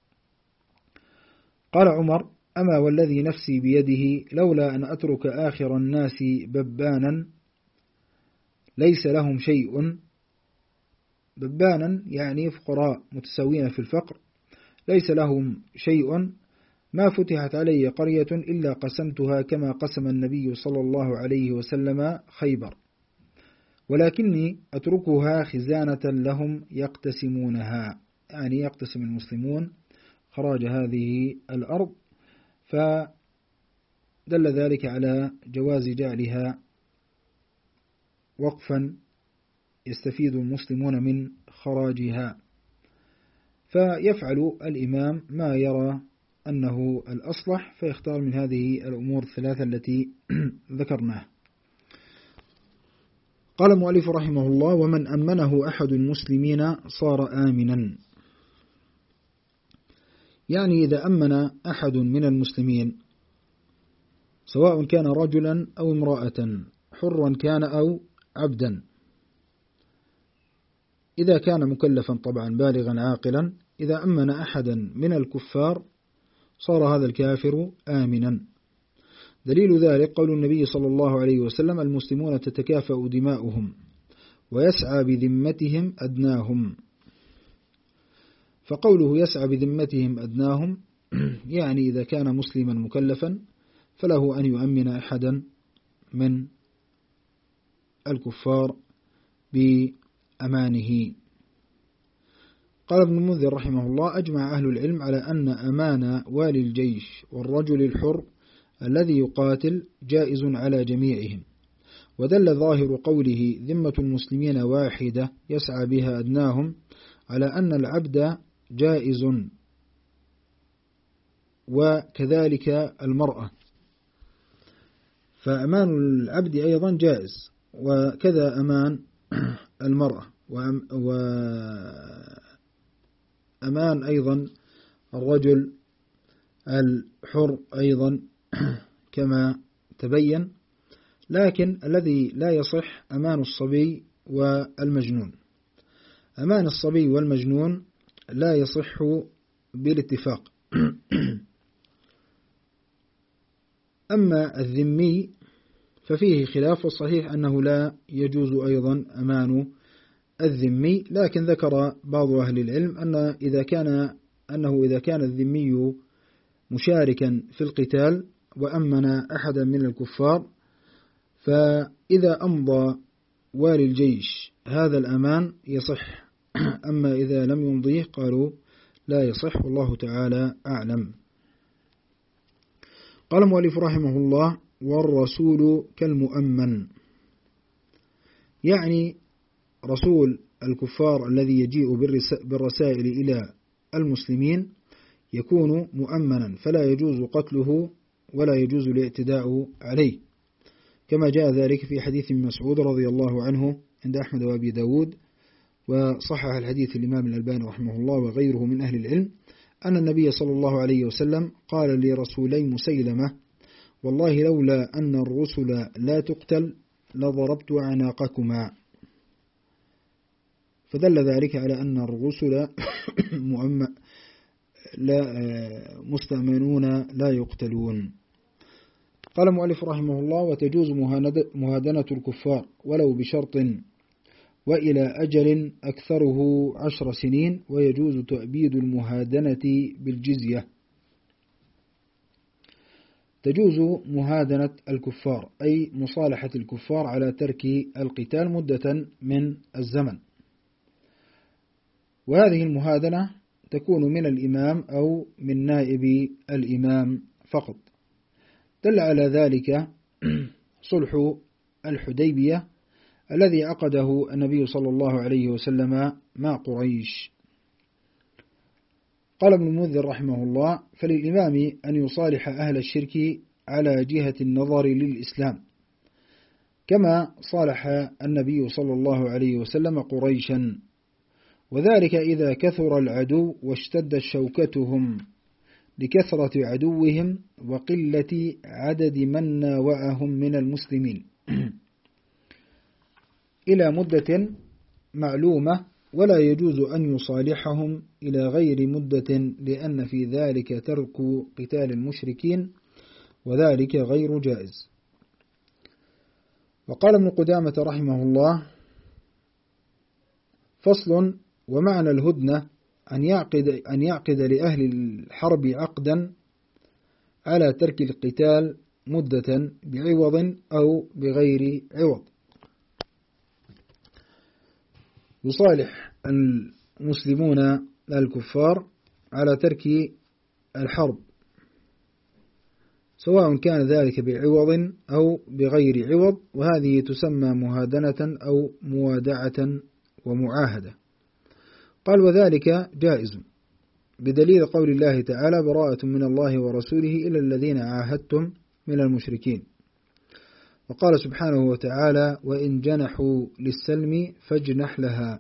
قال عمر: أما والذي نفسي بيده لولا أن أترك آخر الناس ببانا ليس لهم شيء. ببانا يعني فقراء متساوين في الفقر، ليس لهم شيء، ما فتحت علي قرية إلا قسمتها كما قسم النبي صلى الله عليه وسلم خيبر، ولكني أتركها خزانة لهم يقتسمونها، يعني يقتسم المسلمون خراج هذه الأرض، فدل ذلك على جواز جعلها وقفا يستفيد المسلمون من خراجها. فيفعل الإمام ما يرى أنه الأصلح، فيختار من هذه الأمور الثلاثة التي ذكرناها. قال المؤلف رحمه الله: ومن أمنه أحد المسلمين صار آمنا. يعني إذا أمن أحد من المسلمين سواء كان رجلا أو امرأة، حرا كان أو عبدا، إذا كان مكلفا طبعا بالغا عاقلا، إذا أمن أحدا من الكفار صار هذا الكافر آمنا. دليل ذلك قول النبي صلى الله عليه وسلم: المسلمون تتكافأ دماؤهم ويسعى بذمتهم أدناهم. فقوله يسعى بذمتهم أدناهم يعني إذا كان مسلما مكلفا فله أن يؤمن أحدا من الكفار بأمانه. قال ابن المنذر رحمه الله: أجمع أهل العلم على أن أمان والي الجيش والرجل الحر الذي يقاتل جائز على جميعهم، ودل ظاهر قوله ذمة المسلمين واحدة يسعى بها أدناهم على أن العبد جائز، وكذلك المرأة، فأمان العبد أيضا جائز، وكذا أمان المرأة، وأمان أيضا الرجل الحر أيضا كما تبين، لكن الذي لا يصح أمان الصبي والمجنون. أمان الصبي والمجنون لا يصح بالاتفاق. أما الذمي ففيه خلاف، والصحيح أنه لا يجوز أيضا أمان الذمي، لكن ذكر بعض أهل العلم أنه إذا كان الذمي مشاركا في القتال وأمن أحدا من الكفار، فإذا أمضى والي الجيش هذا الأمان يصح، أما إذا لم يمضيه قالوا لا يصح، والله تعالى أعلم. قال المؤلف رحمه الله: والرسول كالمؤمن، يعني رسول الكفار الذي يجيء بالرسائل إلى المسلمين يكون مؤمنا، فلا يجوز قتله ولا يجوز الاعتداء عليه، كما جاء ذلك في حديث ابن مسعود رضي الله عنه عند أحمد وأبي داود، وصحح الحديث الإمام الألباني رحمه الله وغيره من أهل العلم، أن النبي صلى الله عليه وسلم قال لرسولي مسيلمة: والله لولا أن الرسل لا تقتل لضربت أعناقكما. فدل ذلك على أن الرسل مستأمنون لا يقتلون. قال المؤلف رحمه الله: وتجوز مهادنة الكفار ولو بشرط وإلى أجل أكثره 10 سنين، ويجوز تأبيد المهادنة بالجزية. تجوز مهادنة الكفار أي مصالحة الكفار على ترك القتال مدة من الزمن، وهذه المهادنة تكون من الإمام أو من نائب الإمام فقط. دل على ذلك صلح الحديبية الذي عقده النبي صلى الله عليه وسلم مع قريش. قال ابن المنذر رحمه الله: فللإمام أن يصالح أهل الشرك على جهة النظر للإسلام، كما صالح النبي صلى الله عليه وسلم قريشا، وذلك إذا كثر العدو واشتد شوكتهم لكثرة عدوهم وقلة عدد من ناوعهم من المسلمين إلى مدة معلومة، ولا يجوز أن يصالحهم إلى غير مدة، لأن في ذلك ترك قتال المشركين، وذلك غير جائز. وقال ابن قدامة رحمه الله: فصل: ومعنى الهدنة أن يعقد لأهل الحرب عقدا على ترك القتال مدة بعوض أو بغير عوض. يصالح المسلمون الكفار على ترك الحرب، سواء كان ذلك بعوض أو بغير عوض، وهذه تسمى مهادنة أو موادعة ومعاهدة. قال: وذلك جائز بدليل قول الله تعالى: براءة من الله ورسوله إلى الذين عاهدتم من المشركين. وقال سبحانه وتعالى: وإن جنحوا للسلم فاجنح لها.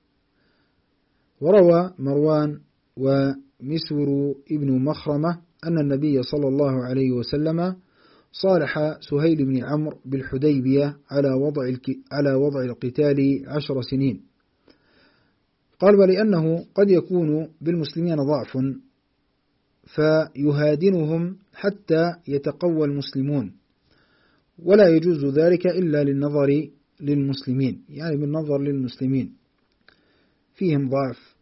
وروى مروان ومسور ابن مخرمة أن النبي صلى الله عليه وسلم صالح سهيل بن عمرو بالحديبية على وضع القتال 10 سنين. قال: ولأنه قد يكون بالمسلمين ضعف فيهادنهم حتى يتقوى المسلمون، ولا يجوز ذلك إلا للنظر للمسلمين، يعني بالنظر للمسلمين فيهم ضعف،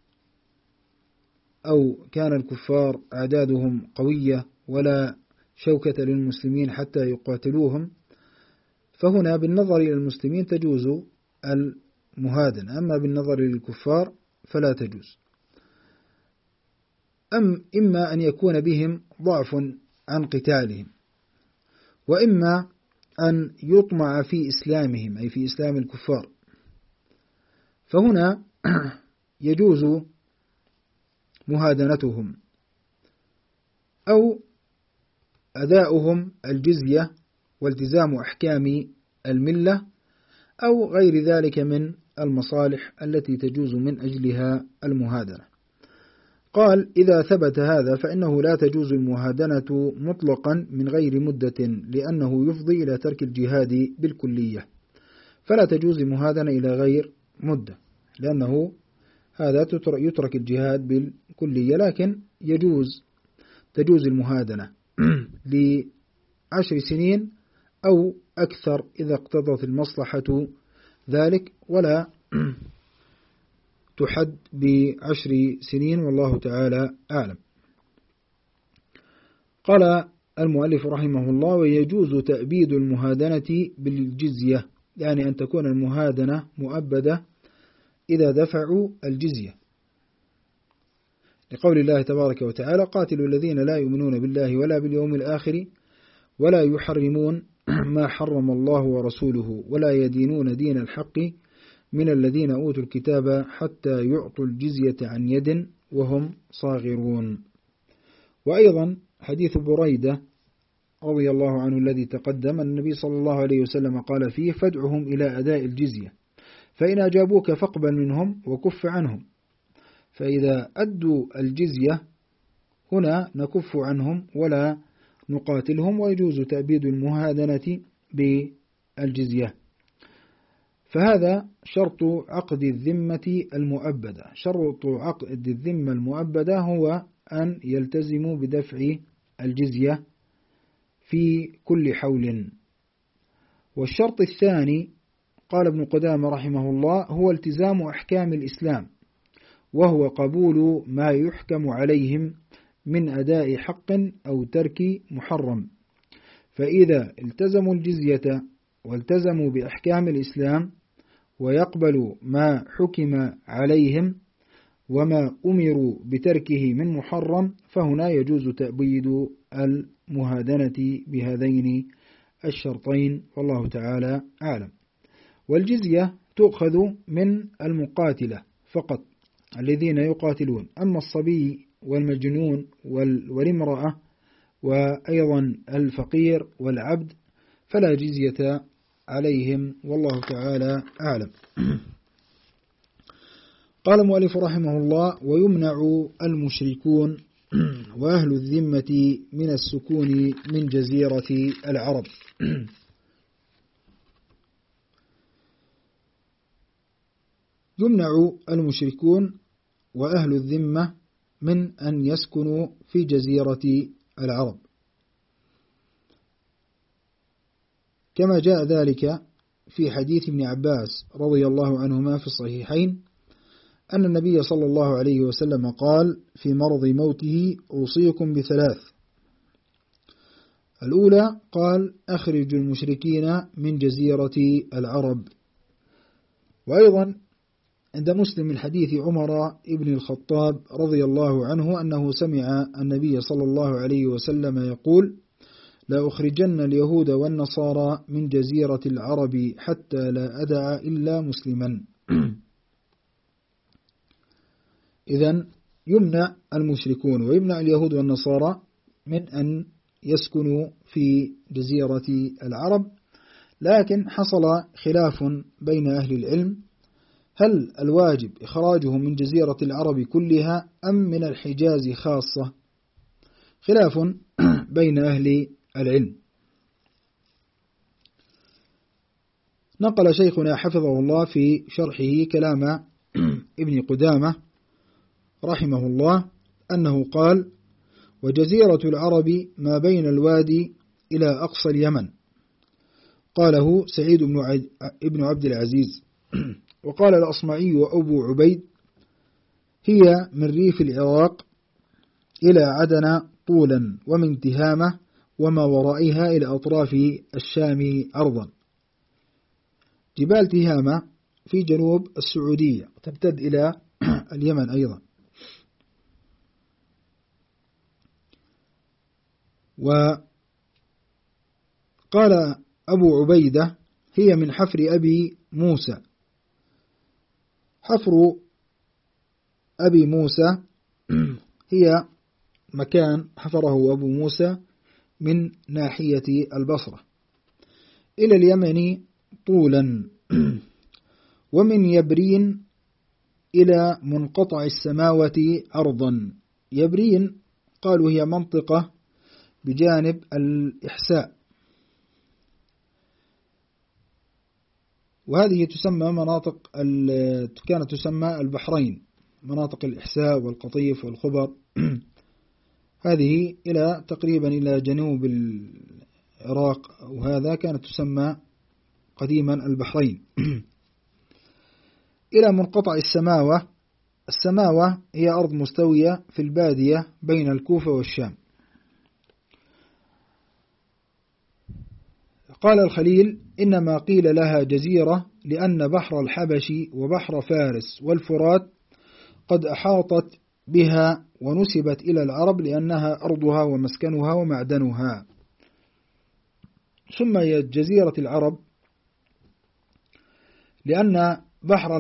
أو كان الكفار أعدادهم قوية ولا شوكة للمسلمين حتى يقاتلوهم، فهنا بالنظر إلى المسلمين تجوز المهادنة، أما بالنظر للكفار فلا تجوز. إما أن يكون بهم ضعف عن قتالهم، وإما أن يطمع في إسلامهم أي في إسلام الكفار، فهنا يجوز مهادنتهم أو أداؤهم الجزية والتزام أحكام الملة أو غير ذلك من المصالح التي تجوز من أجلها المهادنة. قال: إذا ثبت هذا فإنه لا تجوز المهادنة مطلقا من غير مدة، لأنه يفضي إلى ترك الجهاد بالكلية، فلا تجوز المهادنة إلى غير مدة، لأنه هذا يترك الجهاد بالكلية، لكن تجوز المهادنة ل10 سنين أو أكثر إذا اقتضت المصلحة ذلك، ولا تحد ب10 سنين، والله تعالى أعلم. قال المؤلف رحمه الله: ويجوز تأبيد المهادنة بالجزية، يعني أن تكون المهادنة مؤبدة إذا دفعوا الجزية، لقول الله تبارك وتعالى: قاتلوا الذين لا يؤمنون بالله ولا باليوم الآخر ولا يحرمون ما حرم الله ورسوله ولا يدينون دين الحق من الذين أوتوا الكتاب حتى يعطوا الجزية عن يد وهم صاغرون. وأيضا حديث بريدة رضي الله عنه الذي تقدم، النبي صلى الله عليه وسلم قال فيه: فادعهم إلى أداء الجزية، فإن أجابوك فاقبل منهم وكف عنهم. فإذا أدوا الجزية هنا نكف عنهم ولا نقاتلهم، ويجوز تأبيد المهادنة بالجزية. فهذا شرط عقد الذمة المؤبدة. شرط عقد الذمة المؤبدة هو أن يلتزموا بدفع الجزية في كل حول. والشرط الثاني قال ابن قدامة رحمه الله: هو التزام أحكام الإسلام، وهو قبول ما يحكم عليهم من أداء حق أو ترك محرم. فإذا التزموا الجزية والتزموا بأحكام الإسلام ويقبلوا ما حكم عليهم وما أمروا بتركه من محرم، فهنا يجوز تأبيد المهادنة بهذين الشرطين، والله تعالى أعلم. والجزية تؤخذ من المقاتلة فقط الذين يقاتلون، أما الصبي والمجنون والامرأة وأيضا الفقير والعبد فلا جزية عليهم، والله تعالى أعلم. قال المؤلف رحمه الله: ويمنع المشركون وأهل الذمة من السكون من جزيرة العرب. يمنع المشركون وأهل الذمة من أن يسكنوا في جزيرة العرب، كما جاء ذلك في حديث ابن عباس رضي الله عنهما في الصحيحين أن النبي صلى الله عليه وسلم قال في مرض موته: أوصيكم ب3. الأولى قال: أخرج المشركين من جزيرة العرب. وأيضا عند مسلم من حديث عمر ابن الخطاب رضي الله عنه أنه سمع النبي صلى الله عليه وسلم يقول: لا أخرجن اليهود والنصارى من جزيرة العرب حتى لا أدع إلا مسلما. إذن يمنع المشركون ويمنع اليهود والنصارى من أن يسكنوا في جزيرة العرب، لكن حصل خلاف بين أهل العلم: هل الواجب إخراجهم من جزيرة العرب كلها أم من الحجاز خاصة؟ خلاف بين أهل العلم. نقل شيخنا حفظه الله في شرحه كلام ابن قدامة رحمه الله أنه قال: وجزيرة العرب ما بين الوادي إلى أقصى اليمن. قاله سعيد بن عبد العزيز. وقال الأصمعي وأبو عبيد: هي من ريف العراق إلى عدن طولا، ومن تهامة وما ورائها إلى أطراف الشام عرضا. جبال تهامة في جنوب السعودية تمتد إلى اليمن أيضا. وقال أبو عبيدة هي من حفر أبي موسى. حفر أبي موسى هي مكان حفره أبو موسى من ناحية البصرة إلى اليمن طولا، ومن يبرين إلى منقطع السماوة أرضا. يبرين قالوا هي منطقة بجانب الإحساء، وهذه تسمى مناطق كانت تسمى البحرين، مناطق الإحساء والقطيف والخبر. هذه إلى تقريبا إلى جنوب العراق، وهذا كانت تسمى قديما البحرين. إلى منقطع السماوة. السماوة هي أرض مستوية في البادية بين الكوفة والشام. قال الخليل: إنما قيل لها جزيرة لأن بحر الحبش وبحر فارس والفرات قد أحاطت بها ونسبت إلى العرب لأنها أرضها ومسكنها ومعدنها. سميت جزيرة العرب لأن بحر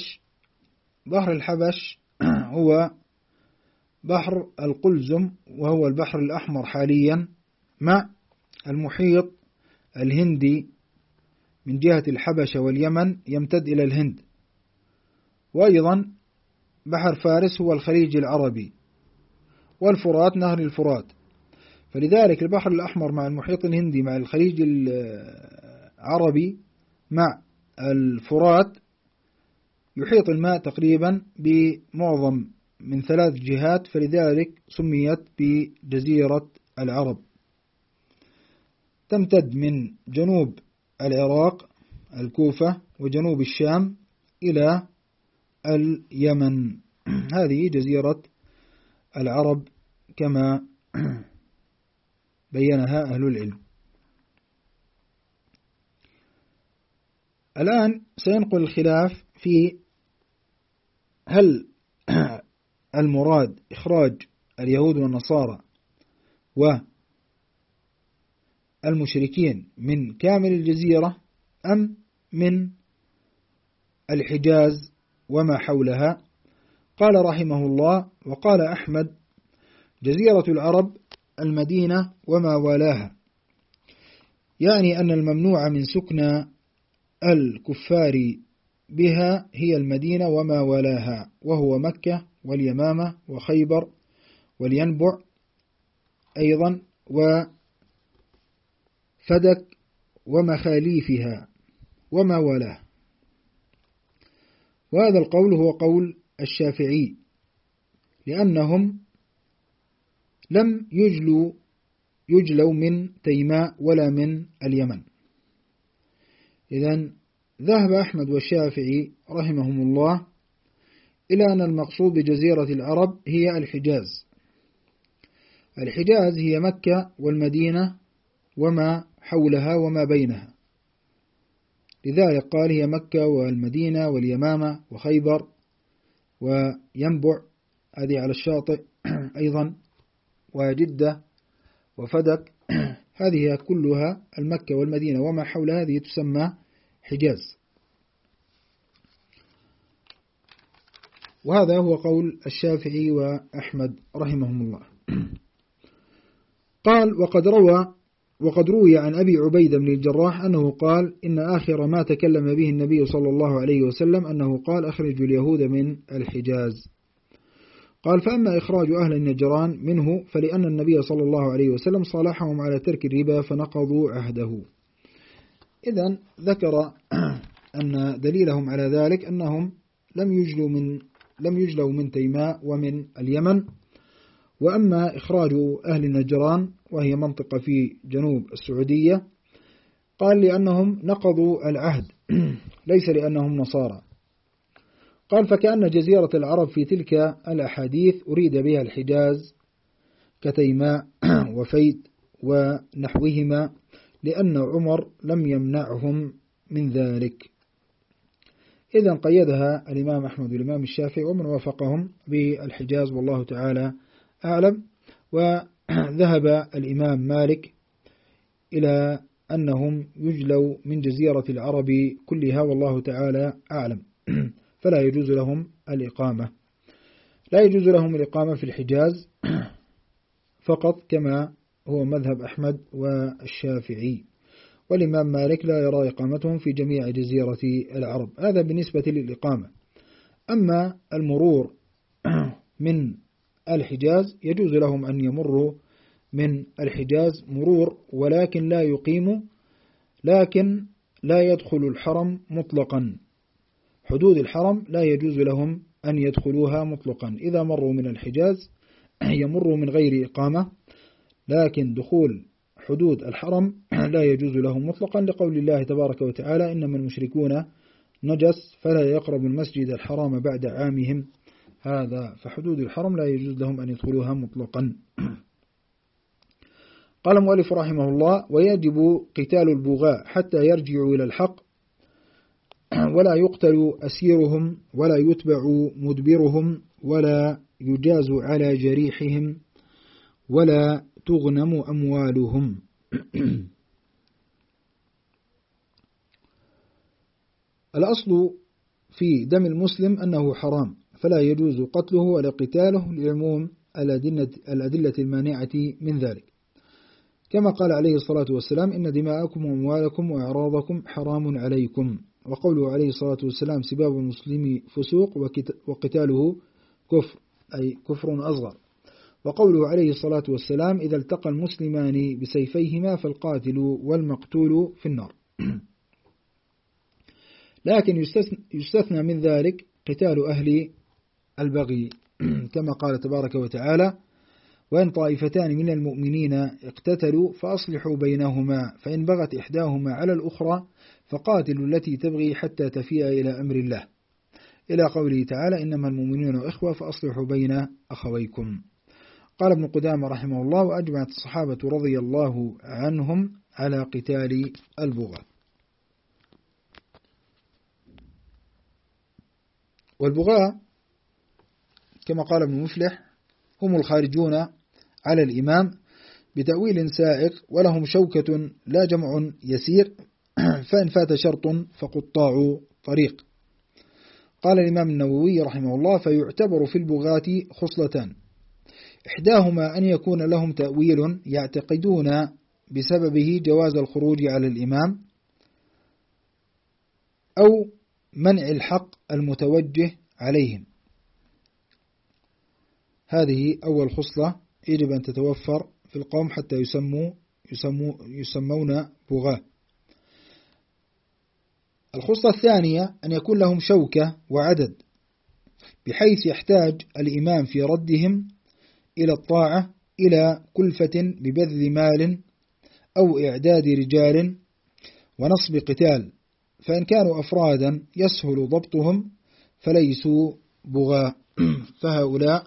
الحبش هو بحر القلزم، وهو البحر الأحمر حاليا، مع المحيط الهندي من جهة الحبشة واليمن يمتد إلى الهند، وأيضا بحر فارس هو الخليج العربي، والفرات نهر الفرات. فلذلك البحر الأحمر مع المحيط الهندي مع الخليج العربي مع الفرات يحيط الماء تقريبا بمعظم من 3 جهات، فلذلك سميت بجزيرة العرب. تمتد من جنوب العراق الكوفة وجنوب الشام إلى اليمن. هذه جزيرة العرب كما بينها أهل العلم. الآن سينقل الخلاف في هل المراد إخراج اليهود والنصارى والمشركين من كامل الجزيرة أم من الحجاز وما حولها. قال رحمه الله: وقال أحمد: جزيرة العرب المدينة وما والاها، يعني أن الممنوع من سكن الكفار بها هي المدينة وما والاها، وهو مكة واليمامة وخيبر والينبع أيضا وفدك ومخاليفها وما والاه. وهذا القول هو قول الشافعي، لأنهم لم يجلوا من تيماء ولا من اليمن. إذن ذهب أحمد والشافعي رحمهم الله إلى أن المقصود بجزيرة العرب هي الحجاز. الحجاز هي مكة والمدينة وما حولها وما بينها، لذلك قال هي مكة والمدينة واليمامة وخيبر وينبع هذه على الشاطئ أيضا، وجدة وفدك، هذه كلها المكة والمدينة وما حولها هذه تسمى حجاز. وهذا هو قول الشافعي وأحمد رحمهم الله. قال: وقد روي عن أبي عبيدة بن الجراح أنه قال: إن آخر ما تكلم به النبي صلى الله عليه وسلم أنه قال: أخرجوا اليهود من الحجاز. قال: فأما إخراج أهل النجران منه فلأن النبي صلى الله عليه وسلم صالحهم على ترك الربا فنقضوا عهده. إذن ذكر أن دليلهم على ذلك أنهم لم يجلوا من تيماء ومن اليمن. وأما إخراج أهل النجران وهي منطقة في جنوب السعودية قال لأنهم نقضوا العهد ليس لأنهم نصارى. قال: فكأن جزيرة العرب في تلك الأحاديث أريد بها الحجاز كتيماء وفيد ونحوهما، لأن عمر لم يمنعهم من ذلك. إذن قيدها الإمام أحمد والإمام الشافعي ومن وافقهم بالحجاز، والله تعالى أعلم. وذهب الإمام مالك إلى أنهم يجلوا من جزيرة العرب كلها والله تعالى أعلم. فلا يجوز لهم الإقامة، لا يجوز لهم الإقامة في الحجاز فقط كما هو مذهب أحمد والشافعي، والإمام مالك لا يرى إقامتهم في جميع جزيرة العرب. هذا بالنسبة للإقامة. أما المرور من الحجاز يجوز لهم أن يمروا من الحجاز مرور، ولكن لا يقيموا، لكن لا يدخل الحرم مطلقا. حدود الحرم لا يجوز لهم أن يدخلوها مطلقا. إذا مروا من الحجاز يمروا من غير إقامة، لكن دخول حدود الحرم لا يجوز لهم مطلقا، لقول الله تبارك وتعالى: إنما المشركون نجس فلا يقربوا المسجد الحرام بعد عامهم هذا. فحدود الحرم لا يجوز لهم أن يدخلوها مطلقا. قال المؤلف رحمه الله: ويجب قتال البغاء حتى يرجعوا إلى الحق، ولا يقتل أسيرهم، ولا يتبع مدبرهم، ولا يجاز على جريحهم، ولا تغنم أموالهم. الأصل في دم المسلم أنه حرام، فلا يجوز قتله ولا قتاله لعموم الأدلة المانعة من ذلك، كما قال عليه الصلاة والسلام: إن دماءكم وأموالكم وأعراضكم حرام عليكم. وقوله عليه الصلاة والسلام: سباب المسلم فسوق وقتاله كفر، أي كفر أصغر. وقوله عليه الصلاة والسلام: إذا التقى المسلمان بسيفيهما فالقاتل والمقتول في النار. لكن يستثنى من ذلك قتال أهل البغي، كما قال تبارك وتعالى: وإن طائفتان من المؤمنين اقتتلوا فأصلحوا بينهما، فإن بغت إحداهما على الأخرى فقاتلوا التي تبغي حتى تفيء إلى أمر الله، إلى قوله تعالى: إنما المؤمنون إخوة فأصلحوا بين أخويكم. قال ابن قدامة رحمه الله: وأجمعت الصحابة رضي الله عنهم على قتال البغاة. والبغاة كما قال ابن مفلح هم الخارجون على الإمام بتأويل سائق، ولهم شوكة لا جمع يسير، فإن فات شرط فقطاع طريق. قال الإمام النووي رحمه الله: فيعتبر في البغاة خصلتان: إحداهما أن يكون لهم تأويل يعتقدون بسببه جواز الخروج على الإمام، أو منع الحق المتوجه عليهم. هذه أول خصلة يجب أن تتوفر في القوم حتى يسمون بغاة. الخصلة الثانية أن يكون لهم شوكة وعدد، بحيث يحتاج الإمام في ردهم إلى الطاعة إلى كلفة ببذل مال أو إعداد رجال ونصب قتال، فإن كانوا أفرادا يسهل ضبطهم فليسوا بغاة. فهؤلاء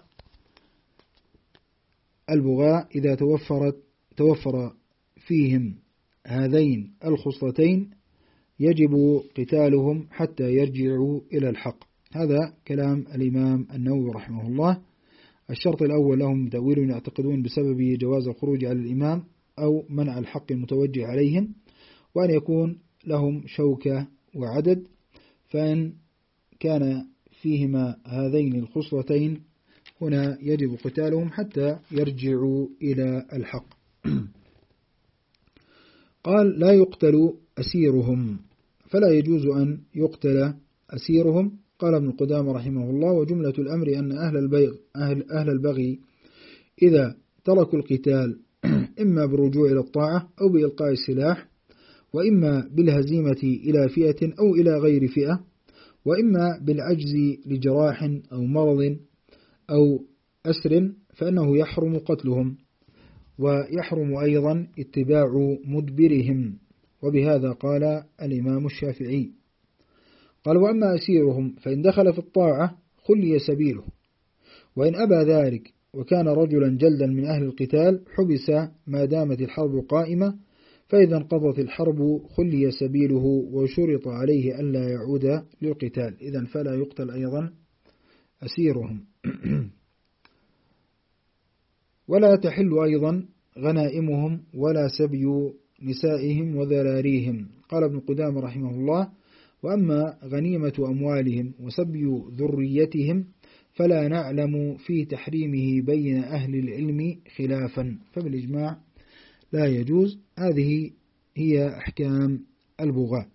البغاة إذا توفر فيهم هذين الخصلتين يجب قتالهم حتى يرجعوا إلى الحق. هذا كلام الإمام النووي رحمه الله. الشرط الأول: لهم تأويل يعتقدون بسبب جواز الخروج على الإمام أو منع الحق المتوجه عليهم، وأن يكون لهم شوكة وعدد، فإن كان فيهما هذين الخصلتين هنا يجب قتالهم حتى يرجعوا إلى الحق. قال: لا يقتل أسيرهم، فلا يجوز أن يقتل أسيرهم. قال ابن قدامة رحمه الله: وجملة الأمر أن أهل البغي إذا تركوا القتال إما بالرجوع إلى الطاعة أو بإلقاء السلاح، وإما بالهزيمة إلى فئة أو إلى غير فئة، وإما بالعجز لجراح أو مرض أو أسر، فإنه يحرم قتلهم، ويحرم أيضا اتباع مدبرهم. وبهذا قال الإمام الشافعي. قال: وأما أسيرهم فإن دخل في الطاعة خلي سبيله، وإن أبى ذلك وكان رجلا جلدا من أهل القتال حبس ما دامت الحرب قائمة، فإذا انقضت الحرب خلي سبيله، وشرط عليه ألا يعود للقتال. إذن فلا يقتل أيضا أسيرهم. ولا تحل أيضا غنائمهم ولا سبي نسائهم وذراريهم. قال ابن قدامة رحمه الله: وأما غنيمة أموالهم وسبي ذريتهم فلا نعلم في تحريمه بين أهل العلم خلافا، فبالإجماع لا يجوز. هذه هي أحكام البغاة.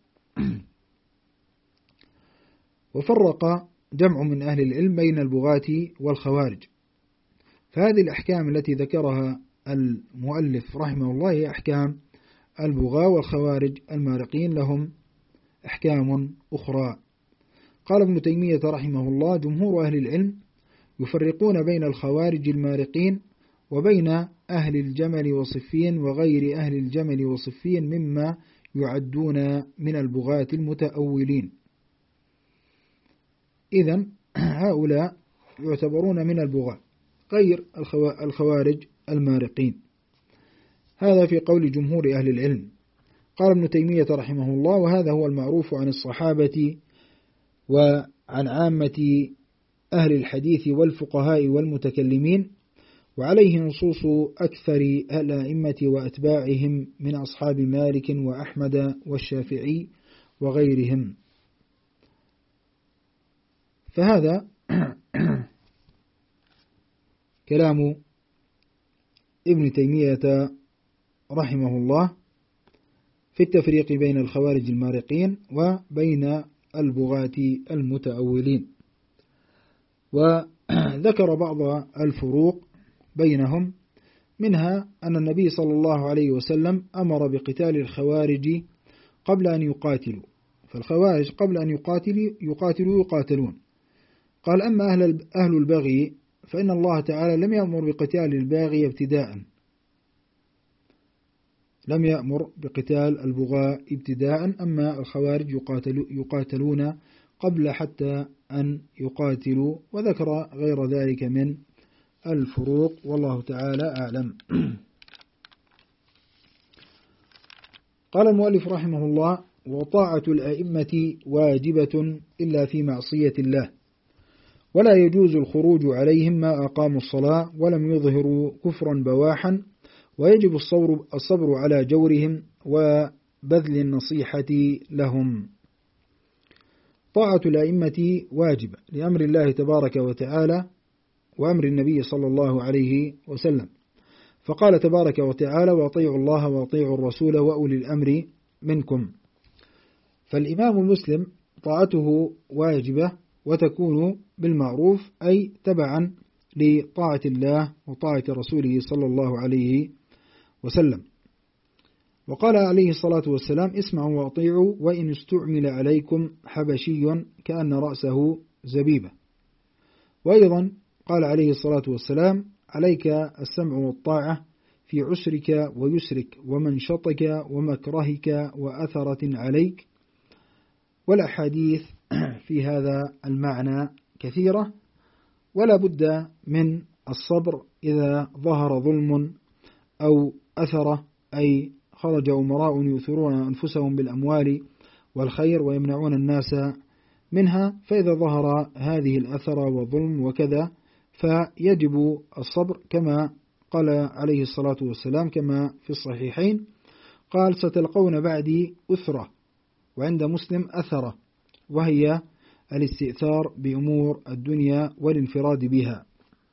وفرق جمع من أهل العلم بين البغاة والخوارج، فهذه الأحكام التي ذكرها المؤلف رحمه الله هي أحكام البغاة، والخوارج المارقين لهم أحكام أخرى. قال ابن تيمية رحمه الله: جمهور أهل العلم يفرقون بين الخوارج المارقين وبين أهل الجمل وصفين وغير أهل الجمل وصفين مما يعدون من البغاة المتأولين. إذن هؤلاء يعتبرون من البغاة غير الخوارج المارقين. هذا في قول جمهور أهل العلم. قال ابن تيمية رحمه الله: وهذا هو المعروف عن الصحابة وعن عامة أهل الحديث والفقهاء والمتكلمين، وعليه نصوص أكثر الأئمة وأتباعهم من أصحاب مالك وأحمد والشافعي وغيرهم. فهذا كلام ابن تيمية رحمه الله في التفريق بين الخوارج المارقين وبين البغاة المتأولين، وذكر بعض الفروق بينهم، منها أن النبي صلى الله عليه وسلم أمر بقتال الخوارج قبل أن يقاتلوا، فالخوارج قبل أن يقاتلون. قال: أما أهل البغي فإن الله تعالى لم يأمر بقتال الباغي ابتداء، لم يأمر بقتال البغاء ابتداء، أما الخوارج يقاتلون قبل حتى أن يقاتلوا، وذكر غير ذلك من الفروق، والله تعالى أعلم. قال المؤلف رحمه الله: وطاعة الأئمة واجبة إلا في معصية الله، ولا يجوز الخروج عليهم ما أقاموا الصلاة ولم يظهروا كفرا بواحا، ويجب الصبر على جورهم وبذل النصيحة لهم. طاعة الأئمة واجبة لأمر الله تبارك وتعالى وأمر النبي صلى الله عليه وسلم، فقال تبارك وتعالى: وأطيعوا الله وأطيعوا الرسول وأولي الأمر منكم. فالإمام المسلم طاعته واجبة وتكون بالمعروف، أي تبعا لطاعة الله وطاعة رسوله صلى الله عليه وسلم. وقال عليه الصلاة والسلام: اسمعوا وأطيعوا وإن استعمل عليكم حبشي كأن رأسه زبيبة. وأيضا قال عليه الصلاة والسلام: عليك السمع والطاعة في عسرك ويسرك ومنشطك ومكرهك وأثرة عليك. والأحاديث في هذا المعنى كثيرة، ولا بد من الصبر إذا ظهر ظلم أو أثر، أي خرج أمراء يؤثرون أنفسهم بالأموال والخير ويمنعون الناس منها، فإذا ظهر هذه الأثر والظلم وكذا فيجب الصبر، كما قال عليه الصلاة والسلام كما في الصحيحين: قال: ستلقون بعدي أثرة، وعند مسلم أثرة، وهي الاستئثار بأمور الدنيا والانفراد بها.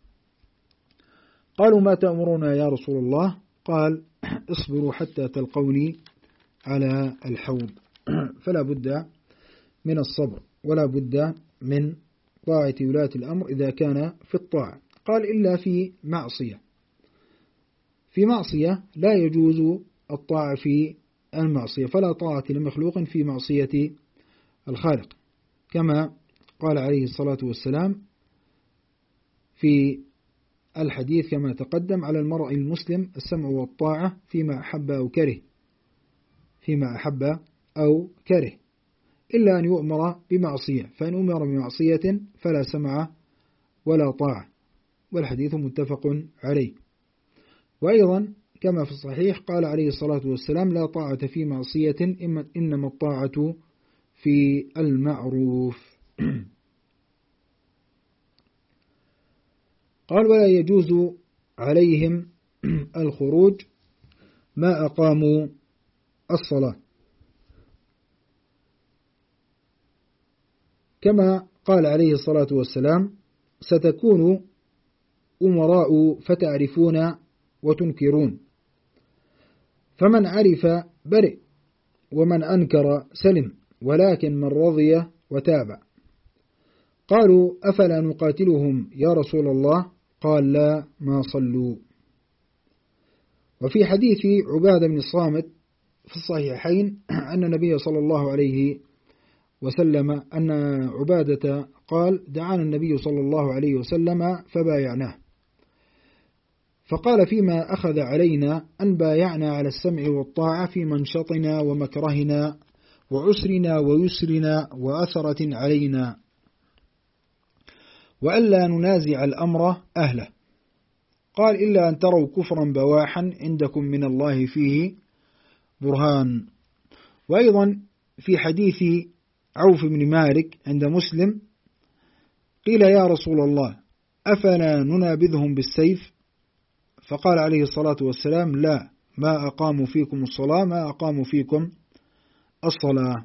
قالوا: ما تأمرنا يا رسول الله؟ قال: اصبروا حتى تلقوني على الحوض. فلا بد من الصبر، ولا بد من طاعة ولاة الأمر إذا كان في الطاعة. قال: إلا في معصية. في معصية لا يجوز الطاعة في المعصية، فلا طاعة لمخلوق في معصية الخالق، كما قال عليه الصلاة والسلام في الحديث كما تقدم: على المرء المسلم السمع والطاعة فيما أحب أو كره، إلا أن يؤمر بمعصية، فإن أمر بمعصية فلا سمع ولا طاعة، والحديث متفق عليه. وأيضا كما في الصحيح قال عليه الصلاة والسلام: لا طاعة في معصية إنما الطاعة في المعروف. قال: ولا يجوز عليهم الخروج ما أقاموا الصلاة، كما قال عليه الصلاة والسلام: ستكون أمراء فتعرفون وتنكرون، فمن عرف برئ ومن أنكر سلم، ولكن من رضي وتابع. قالوا: أفلا نقاتلهم يا رسول الله؟ قال: لا، ما صلوا. وفي حديث عبادة بن الصامت في الصحيحين أن النبي صلى الله عليه وسلم أن عبادة قال: دعانا النبي صلى الله عليه وسلم فبايعناه، فقال: فيما أخذ علينا أن بايعنا على السمع والطاعة في منشطنا ومكرهنا وعسرنا ويسرنا وأثرة علينا، وألا ننازع الأمر أهله. قال: إلا أن تروا كفرا بواحا عندكم من الله فيه برهان. وأيضا في حديث عوف بن مالك عند مسلم قيل: يا رسول الله، أفلا ننابذهم بالسيف؟ فقال عليه الصلاة والسلام: لا، ما أقاموا فيكم الصلاة ما أقاموا فيكم الصلاة.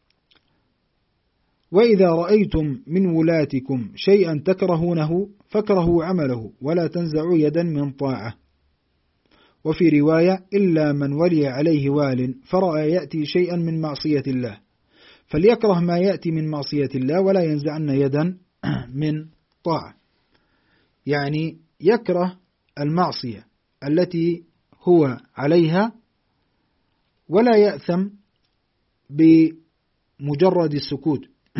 وإذا رأيتم من ولاتكم شيئا تكرهونه فاكرهوا عمله ولا تنزعوا يدا من طاعة. وفي رواية: إلا من ولي عليه وال فرأى يأتي شيئا من معصية الله فليكره ما يأتي من معصية الله ولا ينزعن يدا من طاعة. يعني يكره المعصية التي هو عليها ولا يأثم بمجرد السكوت،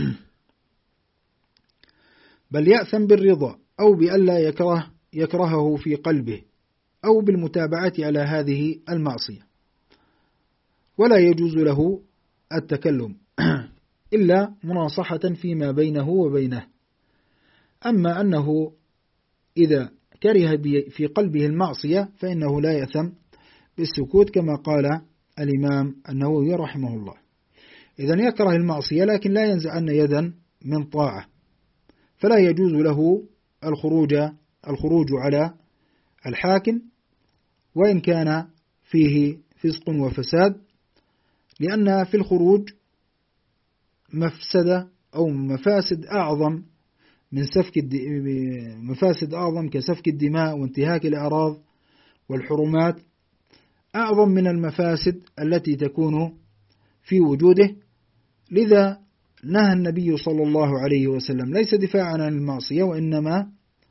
بل يأثم بالرضا أو بألا يكرهه في قلبه أو بالمتابعة على هذه المعصية، ولا يجوز له التكلم إلا مناصحة فيما بينه وبينه. أما أنه إذا كره في قلبه المعصية فإنه لا يأثم بالسكوت، كما قال الإمام النووي رحمه الله. إذن يكره المعصية لكن لا ينزعن يدا من طاعة، فلا يجوز له الخروج على الحاكم وإن كان فيه فسق وفساد، لأن في الخروج مفسدة أو مفاسد أعظم من مفاسد أعظم كسفك الدماء وانتهاك الأعراض والحرمات، أعظم من المفاسد التي تكون في وجوده. لذا نهى النبي صلى الله عليه وسلم ليس دفاعا عن المعصية، وإنما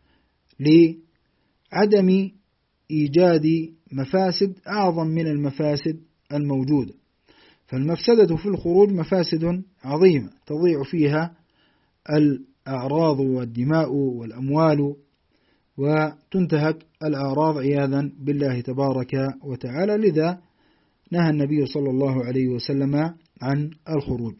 لعدم إيجاد مفاسد أعظم من المفاسد الموجودة. فالمفسدة في الخروج مفاسد عظيمة تضيع فيها الأعراض والدماء والأموال وتنتهك الأعراض عياذا بالله تبارك وتعالى. لذا نهى النبي صلى الله عليه وسلم عن الخروج.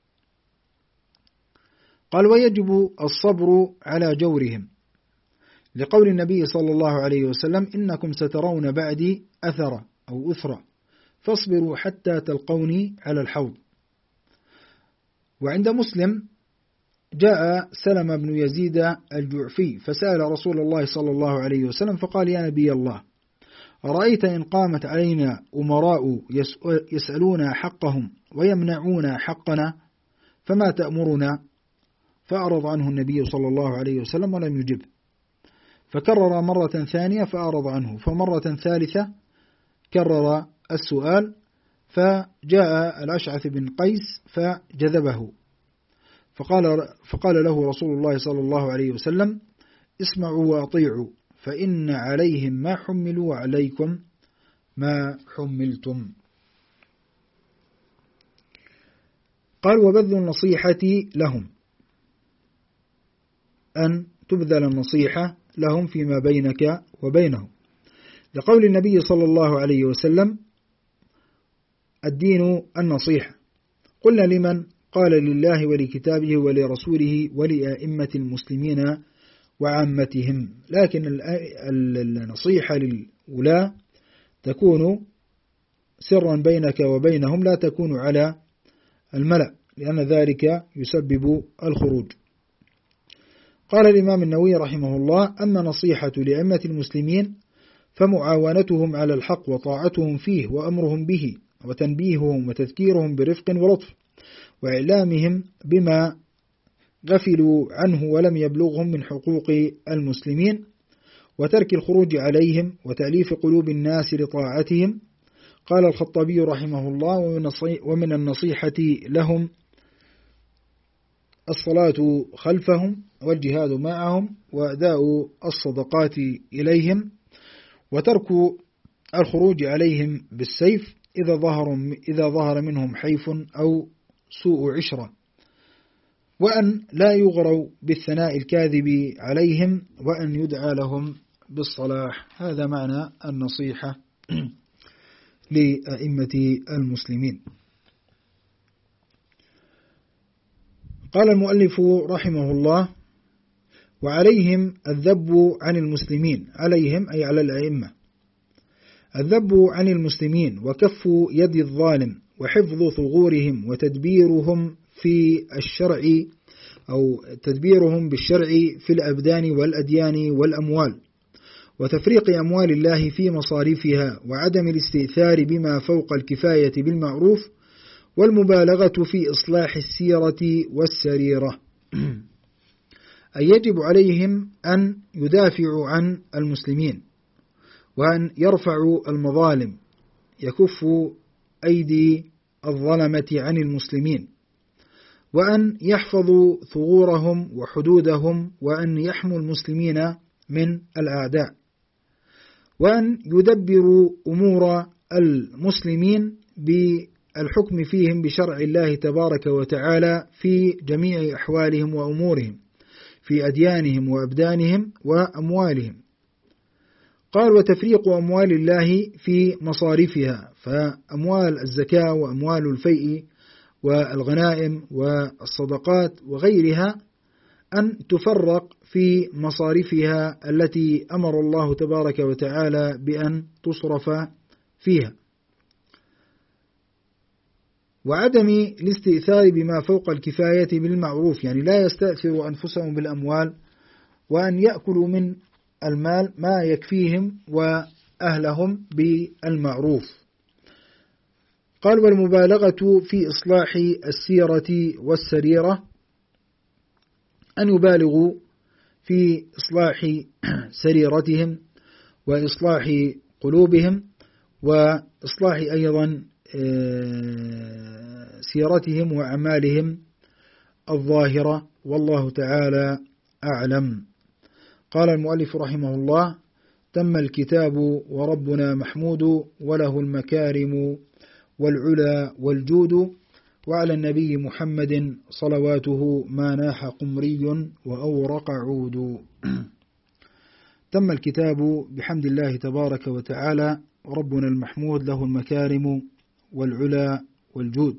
قال: ويجب الصبر على جورهم، لقول النبي صلى الله عليه وسلم: إنكم سترون بعدي أثر أو أثرى فاصبروا حتى تلقوني على الحوض. وعند مسلم جاء سلم بن يزيد الجعفي فسأل رسول الله صلى الله عليه وسلم فقال: يا نبي الله، أرأيت إن قامت علينا أمراء يسألون حقهم ويمنعون حقنا فما تأمرنا؟ فأعرض عنه النبي صلى الله عليه وسلم ولم يجب، فكرر مرة ثانية فأعرض عنه، فمرة ثالثة كرر السؤال، فجاء الأشعث بن قيس فجذبه، فقال له رسول الله صلى الله عليه وسلم: اسمعوا وأطيعوا، فإن عليهم ما حملوا وعليكم ما حملتم. قال: وبذل النصيحة لهم، أن تبذل النصيحة لهم فيما بينك وبينهم، لقول النبي صلى الله عليه وسلم: الدين النصيحة. قلنا: لمن؟ قال: لله ولكتابه ولرسوله ولأئمة المسلمين وعامتهم. لكن النصيحة للولاة تكون سرا بينك وبينهم، لا تكون على الملأ، لأن ذلك يسبب الخروج. قال الإمام النووي رحمه الله: أما نصيحة لأئمة المسلمين فمعاونتهم على الحق وطاعتهم فيه وأمرهم به وتنبيههم وتذكيرهم برفق ولطف، وإعلامهم بما غفلوا عنه ولم يبلغهم من حقوق المسلمين، وترك الخروج عليهم وتأليف قلوب الناس لطاعتهم. قال الخطابي رحمه الله: ومن النصيحة لهم الصلاة خلفهم والجهاد معهم وأداء الصدقات إليهم، وترك الخروج عليهم بالسيف إذا ظهر منهم حيف أو سوء عشرة، وأن لا يغروا بالثناء الكاذب عليهم، وأن يدعى لهم بالصلاح. هذا معنى النصيحة لأئمة المسلمين. قال المؤلف رحمه الله: وعليهم الذب عن المسلمين، عليهم أي على الأئمة، الذب عن المسلمين وكف يد الظالم وحفظ ثغورهم وتدبيرهم في الشرع أو تدبيرهم بالشرع في الأبدان والأديان والأموال، وتفريق أموال الله في مصاريفها، وعدم الاستئثار بما فوق الكفاية بالمعروف، والمبالغة في إصلاح السيرة والسريرة. أي يجب عليهم أن يدافعوا عن المسلمين، وأن يرفعوا المظالم، يكفوا أيدي الظلمة عن المسلمين، وأن يحفظوا ثغورهم وحدودهم، وأن يحموا المسلمين من الأعداء، وأن يدبروا أمور المسلمين بالحكم فيهم بشرع الله تبارك وتعالى في جميع أحوالهم وأمورهم، في أديانهم وأبدانهم وأموالهم. قال: وتفريق أموال الله في مصاريفها، فأموال الزكاة وأموال الفيء والغنائم والصدقات وغيرها أن تفرق في مصاريفها التي أمر الله تبارك وتعالى بأن تصرف فيها، وعدم الاستئثار بما فوق الكفاية بالمعروف، يعني لا يستأثروا أنفسهم بالأموال، وأن يأكلوا من المال ما يكفيهم وأهلهم بالمعروف. قال: والمبالغة في إصلاح السيرة والسريرة، أن يبالغوا في إصلاح سريرتهم وإصلاح قلوبهم، وإصلاح أيضا سيرتهم وأعمالهم الظاهرة، والله تعالى أعلم. قال المؤلف رحمه الله: تم الكتاب وربنا محمود، وله المكارم والعلا والجود، وعلى النبي محمد صلواته ما ناح قمري وأورق عود. تم الكتاب بحمد الله تبارك وتعالى، وربنا المحمود له المكارم والعلا والجود،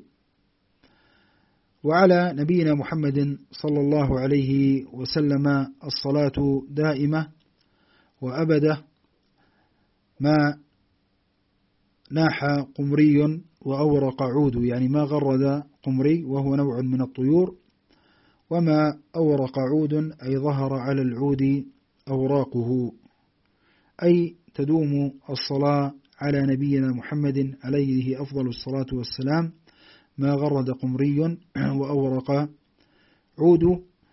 وعلى نبينا محمد صلى الله عليه وسلم الصلاة دائمة وأبدا ما ناح قمري وأورق عود، يعني ما غرد قمري وهو نوع من الطيور، وما أورق عود أي ظهر على العود أوراقه، أي تدوم الصلاة على نبينا محمد عليه أفضل الصلاة والسلام ما غرد قمري وأورق عود.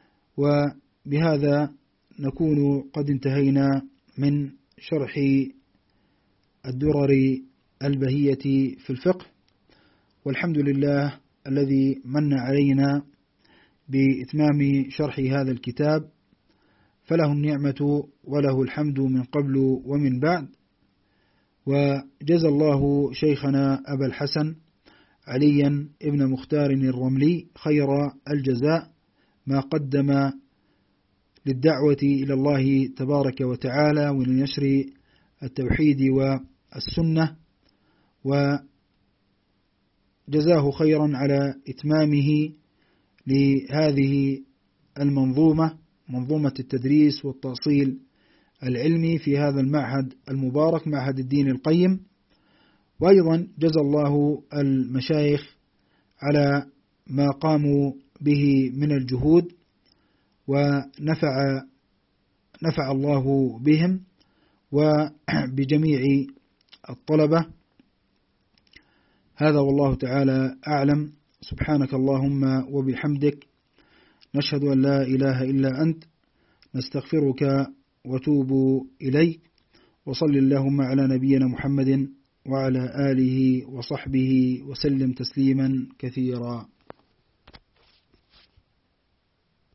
وبهذا نكون قد انتهينا من شرح الدرر البهية في الفقه، والحمد لله الذي من علينا بإتمام شرح هذا الكتاب، فله النعمة وله الحمد من قبل ومن بعد. وجزى الله شيخنا أبا الحسن عليا ابن مختار الرملي خير الجزاء، ما قدم للدعوة إلى الله تبارك وتعالى ولنشر التوحيد والسنة، وجزاه خيرا على إتمامه لهذه المنظومة، منظومة التدريس والتأصيل العلمي في هذا المعهد المبارك، معهد الدين القيم. وأيضا جزى الله المشايخ على ما قاموا به من الجهود، ونفع الله بهم وبجميع الطلبة. هذا والله تعالى أعلم. سبحانك اللهم وبحمدك، نشهد أن لا إله إلا أنت، نستغفرك وتوب إليك. وصل اللهم على نبينا محمد وعلى آله وصحبه وسلم تسليما كثيرا.